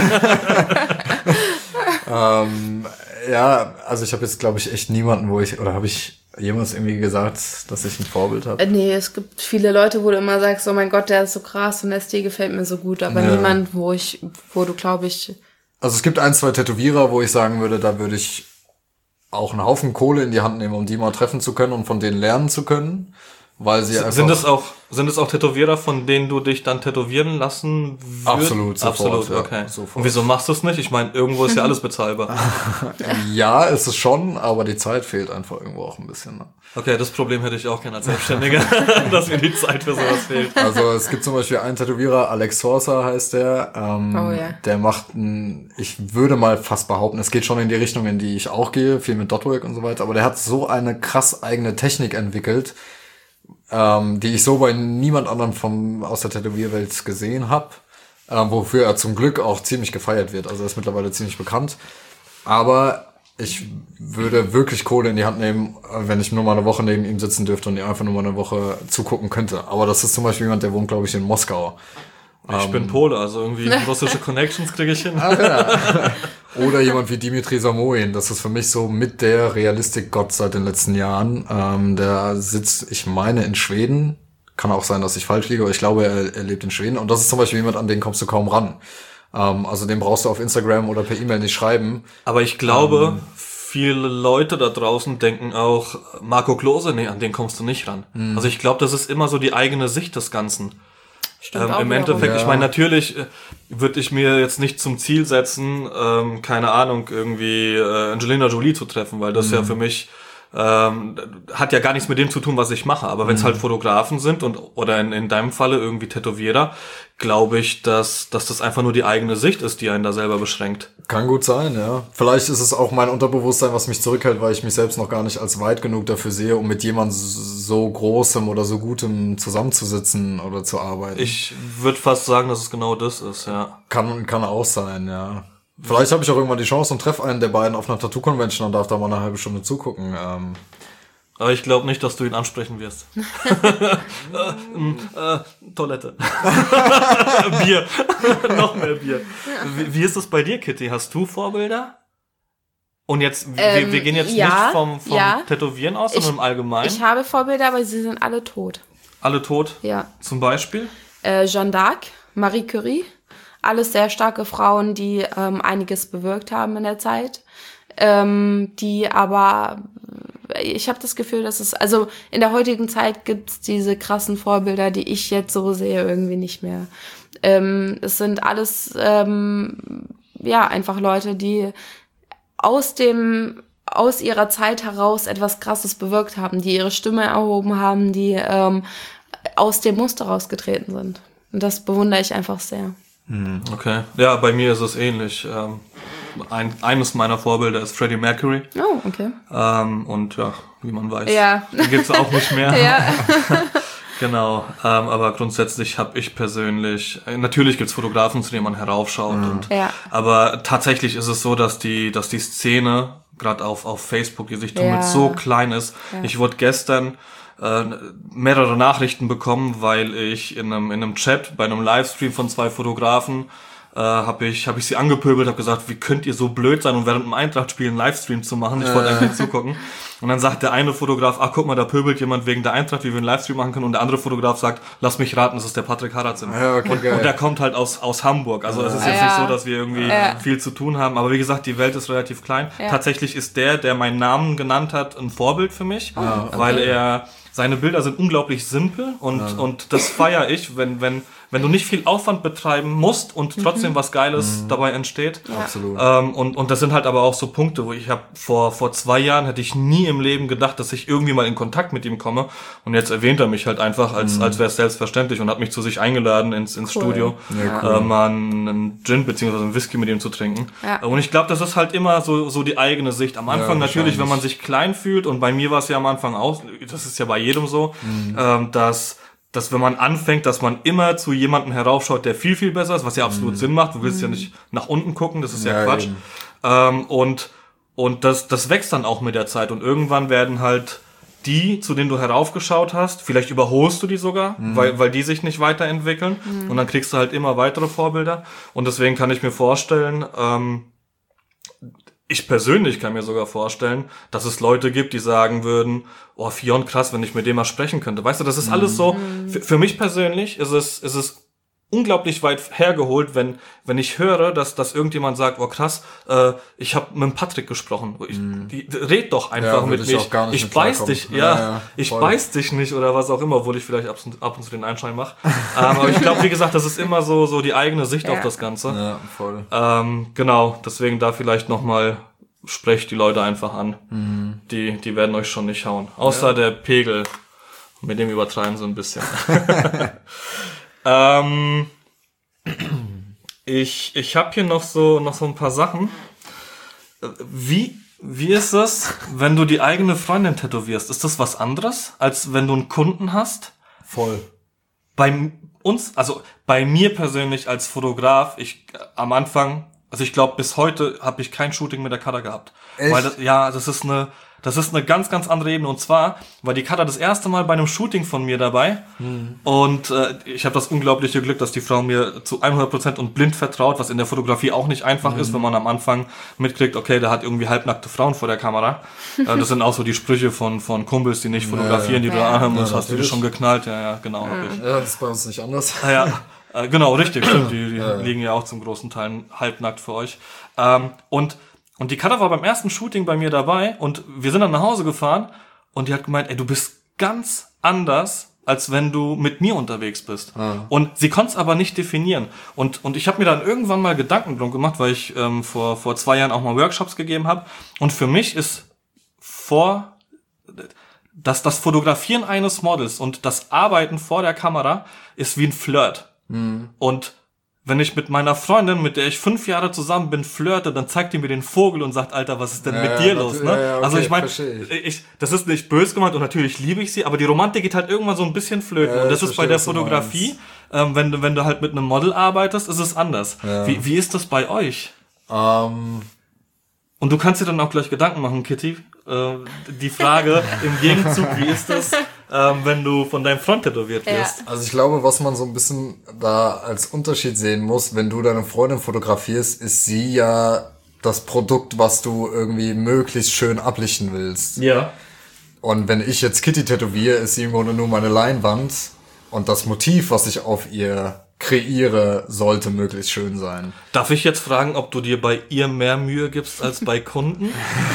Ja, also ich habe jetzt, glaube ich, echt niemanden, habe ich jemals irgendwie gesagt, dass ich ein Vorbild habe? Nee, es gibt viele Leute, wo du immer sagst, oh mein Gott, der ist so krass und der Stil gefällt mir so gut, aber niemand, wo du, glaube ich... Also es gibt 1, 2 Tätowierer, wo ich sagen würde, da würde ich auch einen Haufen Kohle in die Hand nehmen, um die mal treffen zu können und von denen lernen zu können, weil sie einfach... Sind es auch Tätowierer, von denen du dich dann tätowieren lassen würdest? Absolut, sofort. Absolut, okay. Ja, sofort. Und wieso machst du es nicht? Ich meine, irgendwo ist ja alles bezahlbar. Ja, ist es schon, aber die Zeit fehlt einfach irgendwo auch ein bisschen. Ne? Okay, das Problem hätte ich auch gerne als Selbstständiger, dass mir die Zeit für sowas fehlt. Also es gibt zum Beispiel einen Tätowierer, Alex Sorsa heißt der. Der macht ich würde mal fast behaupten, es geht schon in die Richtung, in die ich auch gehe, viel mit Dotwork und so weiter, aber der hat so eine krass eigene Technik entwickelt, die ich so bei niemand anderem aus der Tätowierwelt gesehen habe, wofür er zum Glück auch ziemlich gefeiert wird. Also er ist mittlerweile ziemlich bekannt. Aber ich würde wirklich Kohle in die Hand nehmen, wenn ich nur mal eine Woche neben ihm sitzen dürfte und ihm einfach nur mal eine Woche zugucken könnte. Aber das ist zum Beispiel jemand, der wohnt, glaube ich, in Moskau. Ich bin Pole, also irgendwie russische Connections kriege ich hin. Ach, ja. Oder jemand wie Dimitri Samoin, das ist für mich so mit der Realistik-Gott seit den letzten Jahren. Der sitzt, ich meine, in Schweden. Kann auch sein, dass ich falsch liege, aber ich glaube, er lebt in Schweden. Und das ist zum Beispiel jemand, an den kommst du kaum ran. Also den brauchst du auf Instagram oder per E-Mail nicht schreiben. Aber ich glaube, viele Leute da draußen denken auch, Marco Klose, nee, an den kommst du nicht ran. Also ich glaube, das ist immer so die eigene Sicht des Ganzen. Im Endeffekt, ich meine, natürlich würde ich mir jetzt nicht zum Ziel setzen, keine Ahnung, irgendwie Angelina Jolie zu treffen, weil das ja für mich hat ja gar nichts mit dem zu tun, was ich mache. Aber wenn es halt Fotografen sind oder in deinem Falle irgendwie Tätowierer, glaube ich, dass das einfach nur die eigene Sicht ist, die einen da selber beschränkt. Kann gut sein, ja. Vielleicht ist es auch mein Unterbewusstsein, was mich zurückhält, weil ich mich selbst noch gar nicht als weit genug dafür sehe, um mit jemandem so Großem oder so Gutem zusammenzusitzen oder zu arbeiten. Ich würde fast sagen, dass es genau das ist, ja. Kann auch sein, ja. Vielleicht habe ich auch irgendwann die Chance und treffe einen der beiden auf einer Tattoo-Convention und darf da mal eine halbe Stunde zugucken. Aber ich glaube nicht, dass du ihn ansprechen wirst. Toilette. Bier. Noch mehr Bier. Wie ist das bei dir, Kitty? Hast du Vorbilder? Und jetzt, wir gehen jetzt nicht vom Tätowieren aus, sondern im Allgemeinen. Ich habe Vorbilder, aber sie sind alle tot. Alle tot? Ja. Zum Beispiel? Jeanne d'Arc, Marie Curie. Alles sehr starke Frauen, die einiges bewirkt haben in der Zeit. Die aber, ich habe das Gefühl, dass es, also in der heutigen Zeit gibt's diese krassen Vorbilder, die ich jetzt so sehe, irgendwie nicht mehr. Es sind alles, einfach Leute, die aus ihrer Zeit heraus etwas Krasses bewirkt haben, die ihre Stimme erhoben haben, die aus dem Muster rausgetreten sind. Und das bewundere ich einfach sehr. Okay. Ja, bei mir ist es ähnlich. Eines meiner Vorbilder ist Freddie Mercury. Oh, okay. Und ja, wie man weiß, ja. Den gibt's auch nicht mehr. Ja. Genau. Aber grundsätzlich habe ich persönlich, natürlich gibt's Fotografen, zu denen man heraufschaut. Aber tatsächlich ist es so, dass die Szene, gerade auf Facebook, die sich damit so klein ist. Ja. Ich wurde gestern mehrere Nachrichten bekommen, weil ich in einem Chat bei einem Livestream von 2 Fotografen habe ich sie angepöbelt, habe gesagt, wie könnt ihr so blöd sein und während einem Eintracht-Spiel einen Livestream zu machen? Ich wollte einfach nicht zugucken. Und dann sagt der eine Fotograf, ach guck mal, da pöbelt jemand wegen der Eintracht, wie wir einen Livestream machen können. Und der andere Fotograf sagt, lass mich raten, das ist der Patrick Harazin. Ja, okay, und der kommt halt aus Hamburg. Also es ist jetzt nicht so, dass wir irgendwie viel zu tun haben. Aber wie gesagt, die Welt ist relativ klein. Ja. Tatsächlich ist der meinen Namen genannt hat, ein Vorbild für mich, weil seine Bilder sind unglaublich simpel und das feiere ich, wenn wenn du nicht viel Aufwand betreiben musst und trotzdem was Geiles dabei entsteht. Ja. Absolut. Und das sind halt aber auch so Punkte, wo ich habe vor 2 Jahren hätte ich nie im Leben gedacht, dass ich irgendwie mal in Kontakt mit ihm komme. Und jetzt erwähnt er mich halt einfach, als wäre es selbstverständlich und hat mich zu sich eingeladen ins Studio, Ja, mal einen Gin bzw. einen Whisky mit ihm zu trinken. Ja. Und ich glaube, das ist halt immer so die eigene Sicht. Am Anfang natürlich, wenn man sich klein fühlt, und bei mir war es ja am Anfang auch, das ist ja bei jedem so, dass wenn man anfängt, dass man immer zu jemandem heraufschaut, der viel, viel besser ist, was ja absolut Sinn macht. Du willst ja nicht nach unten gucken, das ist ja Quatsch. Und das wächst dann auch mit der Zeit. Und irgendwann werden halt die, zu denen du heraufgeschaut hast, vielleicht überholst du die sogar, weil die sich nicht weiterentwickeln. Und dann kriegst du halt immer weitere Vorbilder. Und deswegen kann ich mir vorstellen, ich persönlich kann mir sogar vorstellen, dass es Leute gibt, die sagen würden, oh, Fionn, krass, wenn ich mit dem mal sprechen könnte. Weißt du, das ist alles so, für mich persönlich ist es unglaublich weit hergeholt, wenn ich höre, dass irgendjemand sagt, oh krass, ich habe mit Patrick gesprochen. Red doch einfach mit mir. Ich beiß dich, ich beiß dich nicht oder was auch immer, obwohl ich vielleicht ab und zu den Einschein mache. Aber ich glaube, wie gesagt, das ist immer so die eigene Sicht auf das Ganze. Ja, voll. Genau, deswegen da vielleicht nochmal, sprecht die Leute einfach an. Die werden euch schon nicht hauen. Außer der Pegel, mit dem übertreiben so ein bisschen. Ich habe hier noch so ein paar Sachen. Wie ist das, wenn du die eigene Freundin tätowierst? Ist das was anderes, als wenn du einen Kunden hast? Voll. Bei uns, also bei mir persönlich als Fotograf, am Anfang, also ich glaube bis heute habe ich kein Shooting mit der Cutter gehabt. Echt? Weil das ist eine ganz, ganz andere Ebene. Und zwar war die Cutter das erste Mal bei einem Shooting von mir dabei. Und ich habe das unglaubliche Glück, dass die Frau mir zu 100% und blind vertraut, was in der Fotografie auch nicht einfach ist, wenn man am Anfang mitkriegt, okay, der hat irgendwie halbnackte Frauen vor der Kamera. Das sind auch so die Sprüche von Kumpels, die nicht fotografieren, die du haben, das hast du dir schon geknallt. Ja, genau, hab ich. Ja, das ist bei uns nicht anders. Genau, richtig, stimmt. Die liegen ja auch zum großen Teil halbnackt für euch. Und die Cutter war beim ersten Shooting bei mir dabei und wir sind dann nach Hause gefahren und die hat gemeint, ey, du bist ganz anders, als wenn du mit mir unterwegs bist. Und sie konnte es aber nicht definieren. Und ich habe mir dann irgendwann mal Gedanken drum gemacht, weil ich vor 2 Jahren auch mal Workshops gegeben habe. Und für mich ist das Fotografieren eines Models und das Arbeiten vor der Kamera ist wie ein Flirt. Und wenn ich mit meiner Freundin, mit der ich 5 Jahre zusammen bin, flirte, dann zeigt die mir den Vogel und sagt, Alter, was ist denn mit dir los? Ne? Ja, okay, also ich meine, ich. das ist nicht böse gemeint und natürlich liebe ich sie, aber die Romantik geht halt irgendwann so ein bisschen flöten. Und das ist bei der Fotografie, wenn du halt mit einem Model arbeitest, ist es anders. Ja. Wie ist das bei euch? Und du kannst dir dann auch gleich Gedanken machen, Kitty. Die Frage im Gegenzug, wie ist das, wenn du von deinem Freund tätowiert wirst? Ja. Also ich glaube, was man so ein bisschen da als Unterschied sehen muss, wenn du deine Freundin fotografierst, ist sie ja das Produkt, was du irgendwie möglichst schön ablichten willst. Ja. Und wenn ich jetzt Kitty tätowiere, ist sie im Grunde nur meine Leinwand und das Motiv, was ich auf ihr kreiere, sollte möglichst schön sein. Darf ich jetzt fragen, ob du dir bei ihr mehr Mühe gibst als bei Kunden?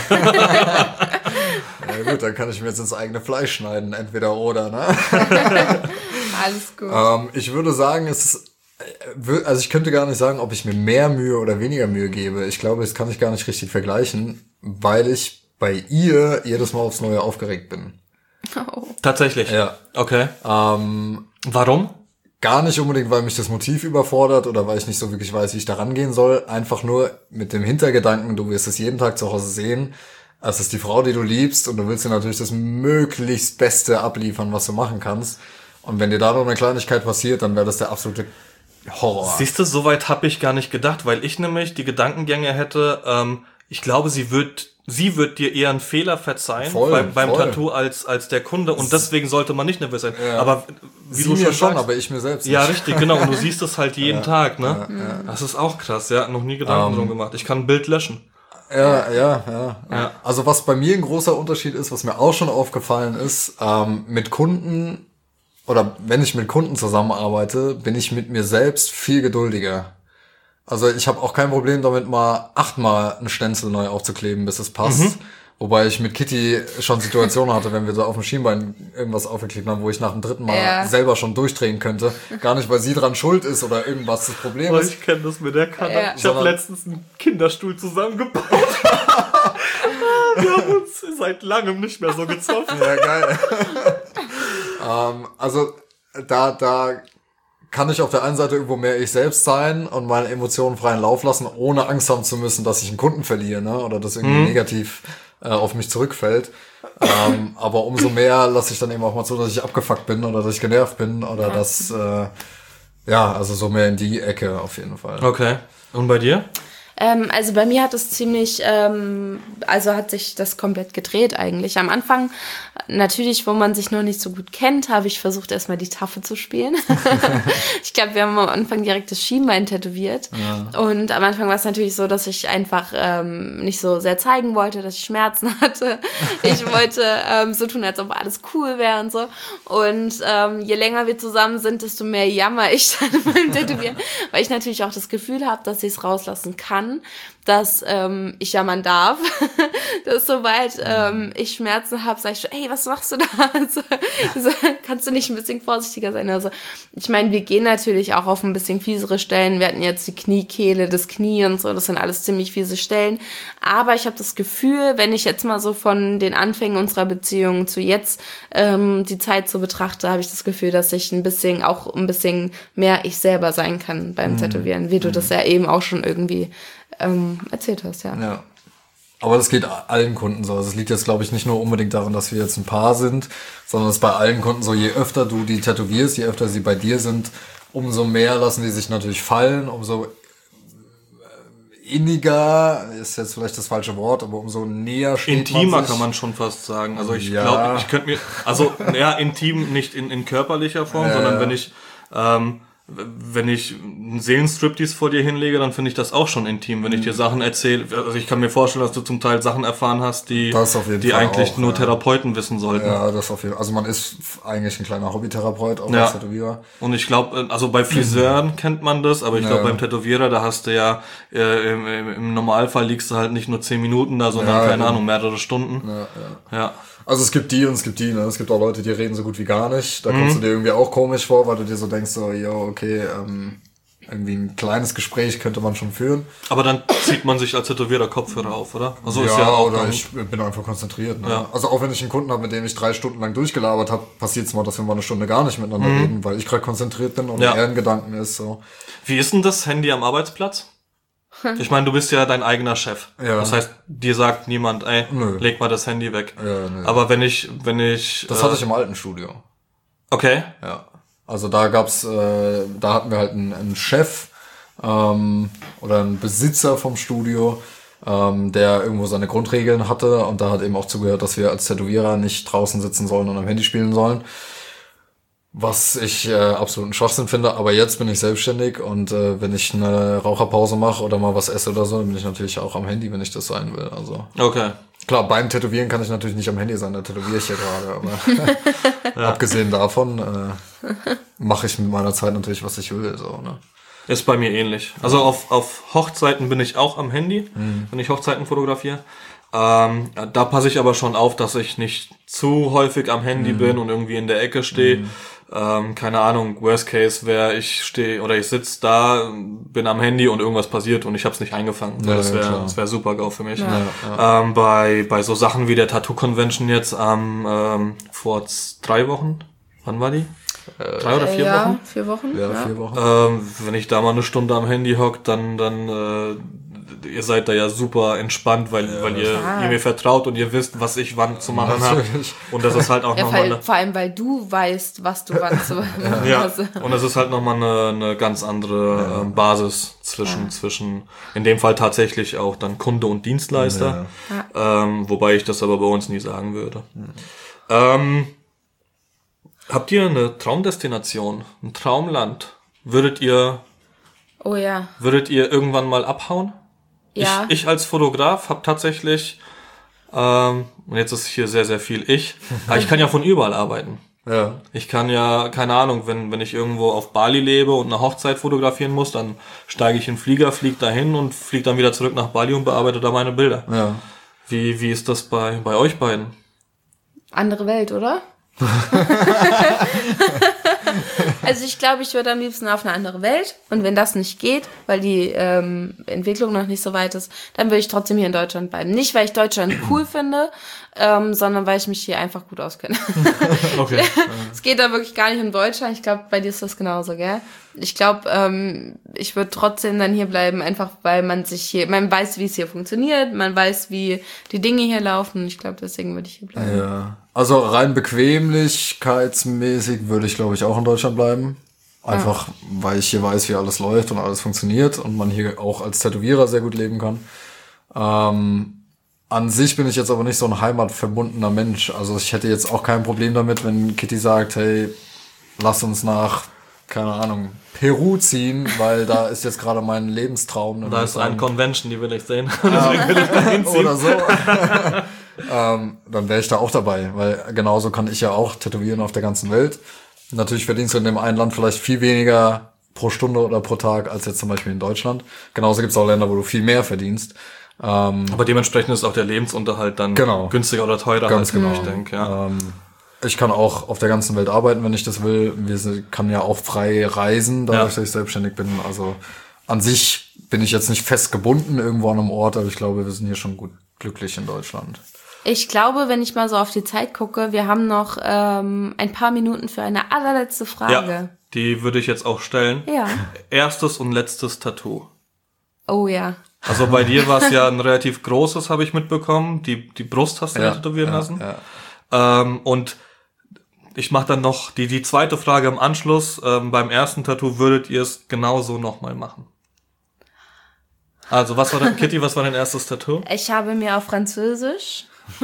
Ja gut, dann kann ich mir jetzt ins eigene Fleisch schneiden, entweder oder, ne? Alles gut. Ich würde sagen, also ich könnte gar nicht sagen, ob ich mir mehr Mühe oder weniger Mühe gebe. Ich glaube, das kann ich gar nicht richtig vergleichen, weil ich bei ihr jedes Mal aufs Neue aufgeregt bin. Oh. Tatsächlich? Ja. Okay. Warum? Gar nicht unbedingt, weil mich das Motiv überfordert oder weil ich nicht so wirklich weiß, wie ich da rangehen soll. Einfach nur mit dem Hintergedanken, du wirst es jeden Tag zu Hause sehen. Es ist die Frau, die du liebst und du willst dir natürlich das möglichst Beste abliefern, was du machen kannst. Und wenn dir da noch eine Kleinigkeit passiert, dann wäre das der absolute Horror. Siehst du, soweit habe ich gar nicht gedacht, weil ich nämlich die Gedankengänge hätte, ich glaube, sie wird dir eher einen Fehler verzeihen beim Tattoo als der Kunde und deswegen sollte man nicht nervös sein. Ja. Aber wie sie du mir schon sagst, aber ich mir selbst nicht. Ja, richtig, genau. Und du siehst es halt jeden Tag, ne? Ja. Das ist auch krass, ja. Noch nie Gedanken drum gemacht. Ich kann ein Bild löschen. Ja. Also was bei mir ein großer Unterschied ist, was mir auch schon aufgefallen ist, mit Kunden oder wenn ich mit Kunden zusammenarbeite, bin ich mit mir selbst viel geduldiger. Also ich habe auch kein Problem damit, mal 8-mal einen Stenzel neu aufzukleben, bis es passt. Wobei ich mit Kitty schon Situationen hatte, wenn wir so auf dem Schienbein irgendwas aufgeklebt haben, wo ich nach dem 3. Mal selber schon durchdrehen könnte. Gar nicht, weil sie dran schuld ist oder irgendwas das Problem ist. Ich kenne das mit der Kanne. Ja. Ich habe letztens einen Kinderstuhl zusammengebaut. Wir haben uns seit langem nicht mehr so gezopft. Ja, geil. Also da kann ich auf der einen Seite irgendwo mehr ich selbst sein und meine Emotionen freien Lauf lassen, ohne Angst haben zu müssen, dass ich einen Kunden verliere, ne? Oder das irgendwie negativ auf mich zurückfällt. Aber umso mehr lasse ich dann eben auch mal so, dass ich abgefuckt bin oder dass ich genervt bin oder dass, also so mehr in die Ecke auf jeden Fall. Okay. Und bei dir? Also bei mir hat es ziemlich, hat sich das komplett gedreht eigentlich. Am Anfang, natürlich, wo man sich noch nicht so gut kennt, habe ich versucht, erstmal die Taffe zu spielen. Ich glaube, wir haben am Anfang direkt das Schienbein tätowiert. Ja. Und am Anfang war es natürlich so, dass ich einfach nicht so sehr zeigen wollte, dass ich Schmerzen hatte. Ich wollte so tun, als ob alles cool wäre und so. Und je länger wir zusammen sind, desto mehr jammer ich dann beim Tätowieren, weil ich natürlich auch das Gefühl habe, dass ich es rauslassen kann, dass ich jammern darf. Dass sobald ich Schmerzen habe, sage ich schon, ey, was machst du da? Also, kannst du nicht ein bisschen vorsichtiger sein? Also ich meine, wir gehen natürlich auch auf ein bisschen fiesere Stellen. Wir hatten jetzt die Kniekehle, das Knie und so, das sind alles ziemlich fiese Stellen. Aber ich habe das Gefühl, wenn ich jetzt mal so von den Anfängen unserer Beziehung zu jetzt die Zeit so betrachte, habe ich das Gefühl, dass ich ein bisschen mehr ich selber sein kann beim Tätowieren, wie du das ja eben auch schon irgendwie erzählt hast, ja. Aber das geht allen Kunden so. Also es liegt jetzt, glaube ich, nicht nur unbedingt daran, dass wir jetzt ein Paar sind, sondern es ist bei allen Kunden so, je öfter du die tätowierst, je öfter sie bei dir sind, umso mehr lassen die sich natürlich fallen, umso inniger, ist jetzt vielleicht das falsche Wort, aber umso näher steht intimer man sich. Kann man schon fast sagen. Also ich glaube, ich könnte mir, also intim nicht in körperlicher Form, sondern wenn ich einen Seelenstriptease vor dir hinlege, dann finde ich das auch schon intim, wenn ich dir Sachen erzähle. Also ich kann mir vorstellen, dass du zum Teil Sachen erfahren hast, die eigentlich auch, nur Therapeuten wissen sollten. Ja, das auf jeden Fall. Also man ist eigentlich ein kleiner Hobbytherapeut, auch als Tätowierer. Und ich glaube, also bei Friseuren kennt man das, aber ich glaube beim Tätowierer, da hast du ja, im Normalfall liegst du halt nicht nur 10 Minuten da, sondern, keine Ahnung, mehrere Stunden. Ja. Also es gibt die und es gibt die, ne? Es gibt auch Leute, die reden so gut wie gar nicht. Da kommst du dir irgendwie auch komisch vor, weil du dir so denkst, so, okay, irgendwie ein kleines Gespräch könnte man schon führen. Aber dann zieht man sich als Tätowierer Kopfhörer auf, oder? Also ist oder ich bin einfach konzentriert. Ne? Ja. Also auch wenn ich einen Kunden habe, mit dem ich 3 Stunden lang durchgelabert habe, passiert es mal, dass wir mal eine Stunde gar nicht miteinander reden, weil ich gerade konzentriert bin und er in Gedanken ist. So. Wie ist denn das Handy am Arbeitsplatz? Ich meine, du bist ja dein eigener Chef. Ja. Das heißt, dir sagt niemand, leg mal das Handy weg. Ja, nö. Aber wenn ich... Das hatte ich im alten Studio. Okay. Ja. Also da gab's, da hatten wir halt einen Chef oder einen Besitzer vom Studio, der irgendwo seine Grundregeln hatte und da hat eben auch zugehört, dass wir als Tätowierer nicht draußen sitzen sollen und am Handy spielen sollen. Was ich absoluten Schwachsinn finde, aber jetzt bin ich selbstständig und wenn ich eine Raucherpause mache oder mal was esse oder so, dann bin ich natürlich auch am Handy, wenn ich das sein will. Also okay. Klar, beim Tätowieren kann ich natürlich nicht am Handy sein, da tätowiere ich ja gerade, aber abgesehen davon mache ich mit meiner Zeit natürlich, was ich will. So, ne? Ist bei mir ähnlich. Also auf Hochzeiten bin ich auch am Handy, wenn ich Hochzeiten fotografiere. Da passe ich aber schon auf, dass ich nicht zu häufig am Handy bin und irgendwie in der Ecke stehe. Keine Ahnung, Worst Case wäre, ich stehe oder ich sitze da, bin am Handy und irgendwas passiert und ich habe es nicht eingefangen. Ja, das wäre super GAU für mich. Ja. Bei so Sachen wie der Tattoo Convention jetzt vor 3 Wochen, wann war die? 3 oder 4 Wochen? 4 Wochen. Ja, 4 Wochen. Wenn ich da mal eine Stunde am Handy hocke, dann ihr seid da ja super entspannt, weil ihr mir vertraut und ihr wisst, was ich wann zu machen habe. Und das ist halt auch nochmal... Vor allem, weil du weißt, was du wann zu machen hast. Und das ist halt nochmal eine ganz andere Basis zwischen, in dem Fall tatsächlich auch dann Kunde und Dienstleister. Wobei ich das aber bei uns nie sagen würde. Habt ihr eine Traumdestination, ein Traumland? Würdet ihr irgendwann mal abhauen? Ja. Ich als Fotograf habe tatsächlich, und jetzt ist hier sehr, sehr viel aber ich kann ja von überall arbeiten. Ja. Ich kann ja, keine Ahnung, wenn ich irgendwo auf Bali lebe und eine Hochzeit fotografieren muss, dann steige ich in den Flieger, fliege dahin und fliege dann wieder zurück nach Bali und bearbeite da meine Bilder. Ja. Wie ist das bei euch beiden? Andere Welt, oder? Also ich glaube, ich würde am liebsten auf eine andere Welt. Und wenn das nicht geht, weil die Entwicklung noch nicht so weit ist, dann würde ich trotzdem hier in Deutschland bleiben. Nicht, weil ich Deutschland cool finde, sondern weil ich mich hier einfach gut auskenne. Okay. Es geht da wirklich gar nicht um Deutschland. Ich glaube, bei dir ist das genauso, gell? Ich glaube, ich würde trotzdem dann hier bleiben, einfach weil man weiß, wie es hier funktioniert, man weiß, wie die Dinge hier laufen. Ich glaube, deswegen würde ich hier bleiben. Ja. Also rein bequemlichkeitsmäßig würde ich, glaube ich, auch in Deutschland bleiben. Einfach, weil ich hier weiß, wie alles läuft und alles funktioniert und man hier auch als Tätowierer sehr gut leben kann. An sich bin ich jetzt aber nicht so ein heimatverbundener Mensch. Also ich hätte jetzt auch kein Problem damit, wenn Kitty sagt, hey, lass uns nach, keine Ahnung, Peru ziehen, weil da ist jetzt gerade mein Lebenstraum. Da ist eine Convention, die will ich sehen. Deswegen will ich da hinziehen. Oder so. Dann wäre ich da auch dabei, weil genauso kann ich ja auch tätowieren auf der ganzen Welt. Natürlich verdienst du in dem einen Land vielleicht viel weniger pro Stunde oder pro Tag als jetzt zum Beispiel in Deutschland. Genauso gibt es auch Länder, wo du viel mehr verdienst. Aber dementsprechend ist auch der Lebensunterhalt dann günstiger oder teurer, ganz genau. Ich denke. Ja. Ich kann auch auf der ganzen Welt arbeiten, wenn ich das will. Kann ja auch frei reisen, dadurch, dass ich selbstständig bin. Also an sich bin ich jetzt nicht fest gebunden irgendwo an einem Ort, aber ich glaube, wir sind hier schon gut glücklich in Deutschland. Ich glaube, wenn ich mal so auf die Zeit gucke, wir haben noch ein paar Minuten für eine allerletzte Frage. Ja, die würde ich jetzt auch stellen. Ja. Erstes und letztes Tattoo. Oh ja. Also bei dir war es ja ein relativ großes, habe ich mitbekommen. Die Brust hast du ja tätowieren lassen. Ja. Und ich mache dann noch die zweite Frage im Anschluss. Beim ersten Tattoo würdet ihr es genauso nochmal machen? Also Kitty, was war dein erstes Tattoo? Ich habe mir auf Französisch...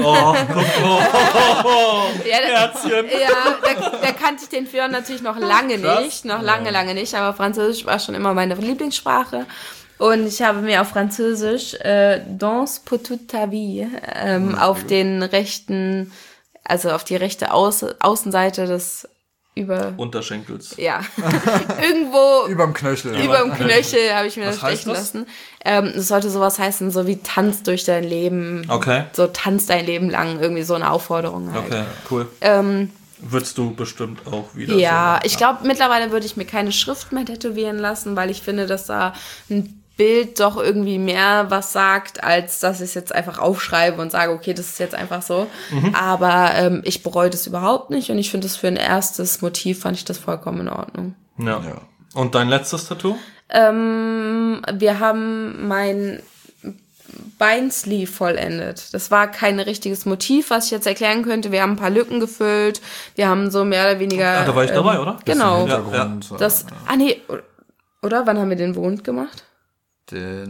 Herzchen. Da kannte ich den Fionn natürlich noch lange nicht. Lange nicht. Aber Französisch war schon immer meine Lieblingssprache. Und ich habe mir auf Französisch Danse pour toute ta vie auf den rechten, also auf die rechte Außenseite des Unterschenkels. Ja. Irgendwo überm Knöchel. Überm Knöchel habe ich mir das stechen lassen. Es sollte sowas heißen, so wie tanz durch dein Leben. Okay. So tanz dein Leben lang, irgendwie so eine Aufforderung halt. Okay, cool. Würdest du bestimmt auch wieder ja, ich glaube, mittlerweile würde ich mir keine Schrift mehr tätowieren lassen, weil ich finde, dass da ein Bild doch irgendwie mehr was sagt, als dass ich es jetzt einfach aufschreibe und sage, okay, das ist jetzt einfach so. Aber ich bereue das überhaupt nicht und ich finde das für ein erstes Motiv fand ich das vollkommen in Ordnung. Ja. Und dein letztes Tattoo? Wir haben mein Beinsleeve vollendet. Das war kein richtiges Motiv, was ich jetzt erklären könnte. Wir haben ein paar Lücken gefüllt. Wir haben so mehr oder weniger... da war ich dabei, oder? Genau. Das, nee, oder? Wann haben wir den Wund gemacht? Nee,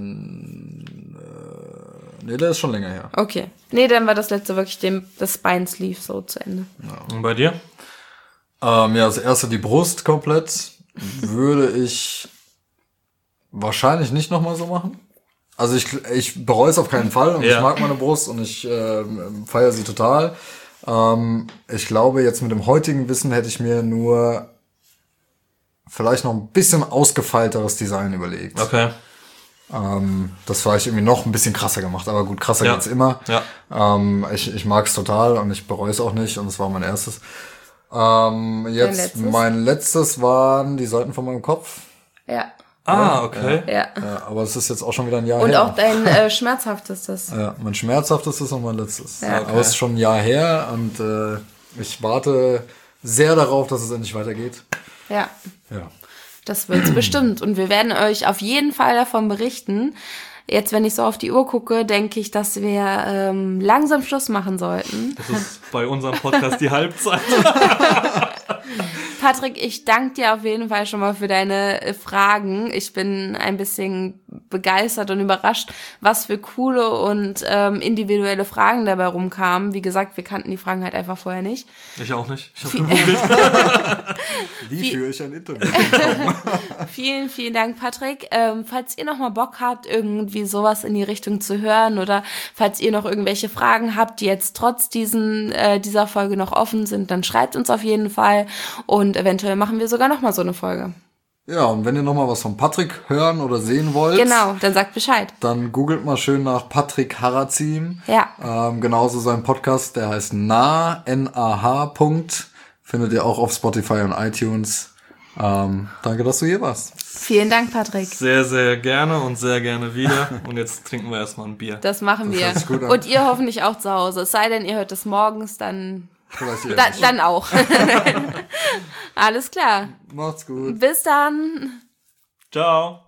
der ist schon länger her. Okay. Nee, dann war das letzte wirklich das Beinsleeve so zu Ende. Ja. Und bei dir? Ja, das erste die Brust komplett. Würde ich wahrscheinlich nicht nochmal so machen. Also ich bereue es auf keinen Fall und ich mag meine Brust und ich feiere sie total. Ich glaube, jetzt mit dem heutigen Wissen hätte ich mir nur vielleicht noch ein bisschen ausgefeilteres Design überlegt. Okay. Das vielleicht irgendwie noch ein bisschen krasser gemacht, aber gut, krasser geht's immer. Ja. Ich mag's total und ich bereue es auch nicht und es war mein erstes. Mein letztes waren die Seiten von meinem Kopf. Ja. Okay. Ja. Aber es ist jetzt auch schon wieder ein Jahr und her. Und auch dein schmerzhaftestes. Ja, mein schmerzhaftestes und mein letztes. Ja. Aber es ist schon ein Jahr her und ich warte sehr darauf, dass es endlich weitergeht. Ja. Ja. Das wird's bestimmt. Und wir werden euch auf jeden Fall davon berichten. Jetzt, wenn ich so auf die Uhr gucke, denke ich, dass wir langsam Schluss machen sollten. Das ist bei unserem Podcast die Halbzeit. Patrick, ich danke dir auf jeden Fall schon mal für deine Fragen. Ich bin ein bisschen begeistert und überrascht, was für coole und individuelle Fragen dabei rumkamen. Wie gesagt, wir kannten die Fragen halt einfach vorher nicht. Ich auch nicht. Ich habe gegoogelt. Wie führe ich ein Interview? Vielen, vielen Dank, Patrick. Falls ihr noch mal Bock habt, irgendwie sowas in die Richtung zu hören oder falls ihr noch irgendwelche Fragen habt, die jetzt trotz dieser Folge noch offen sind, dann schreibt uns auf jeden Fall und eventuell machen wir sogar noch mal so eine Folge. Ja, und wenn ihr nochmal was von Patrick hören oder sehen wollt, Genau, dann sagt Bescheid. dann googelt mal schön nach Patrick Harazim. Ja. Genauso sein Podcast, der heißt Nah. Findet ihr auch auf Spotify und iTunes. Danke, dass du hier warst. Vielen Dank, Patrick. Sehr, sehr gerne und sehr gerne wieder. Und jetzt trinken wir erstmal ein Bier. Das machen wir. hört sich gut an. Und ihr hoffentlich auch zu Hause. Es sei denn, ihr hört es morgens, dann Vielleicht ihr nicht. dann auch. Alles klar. Macht's gut. Bis dann. Ciao.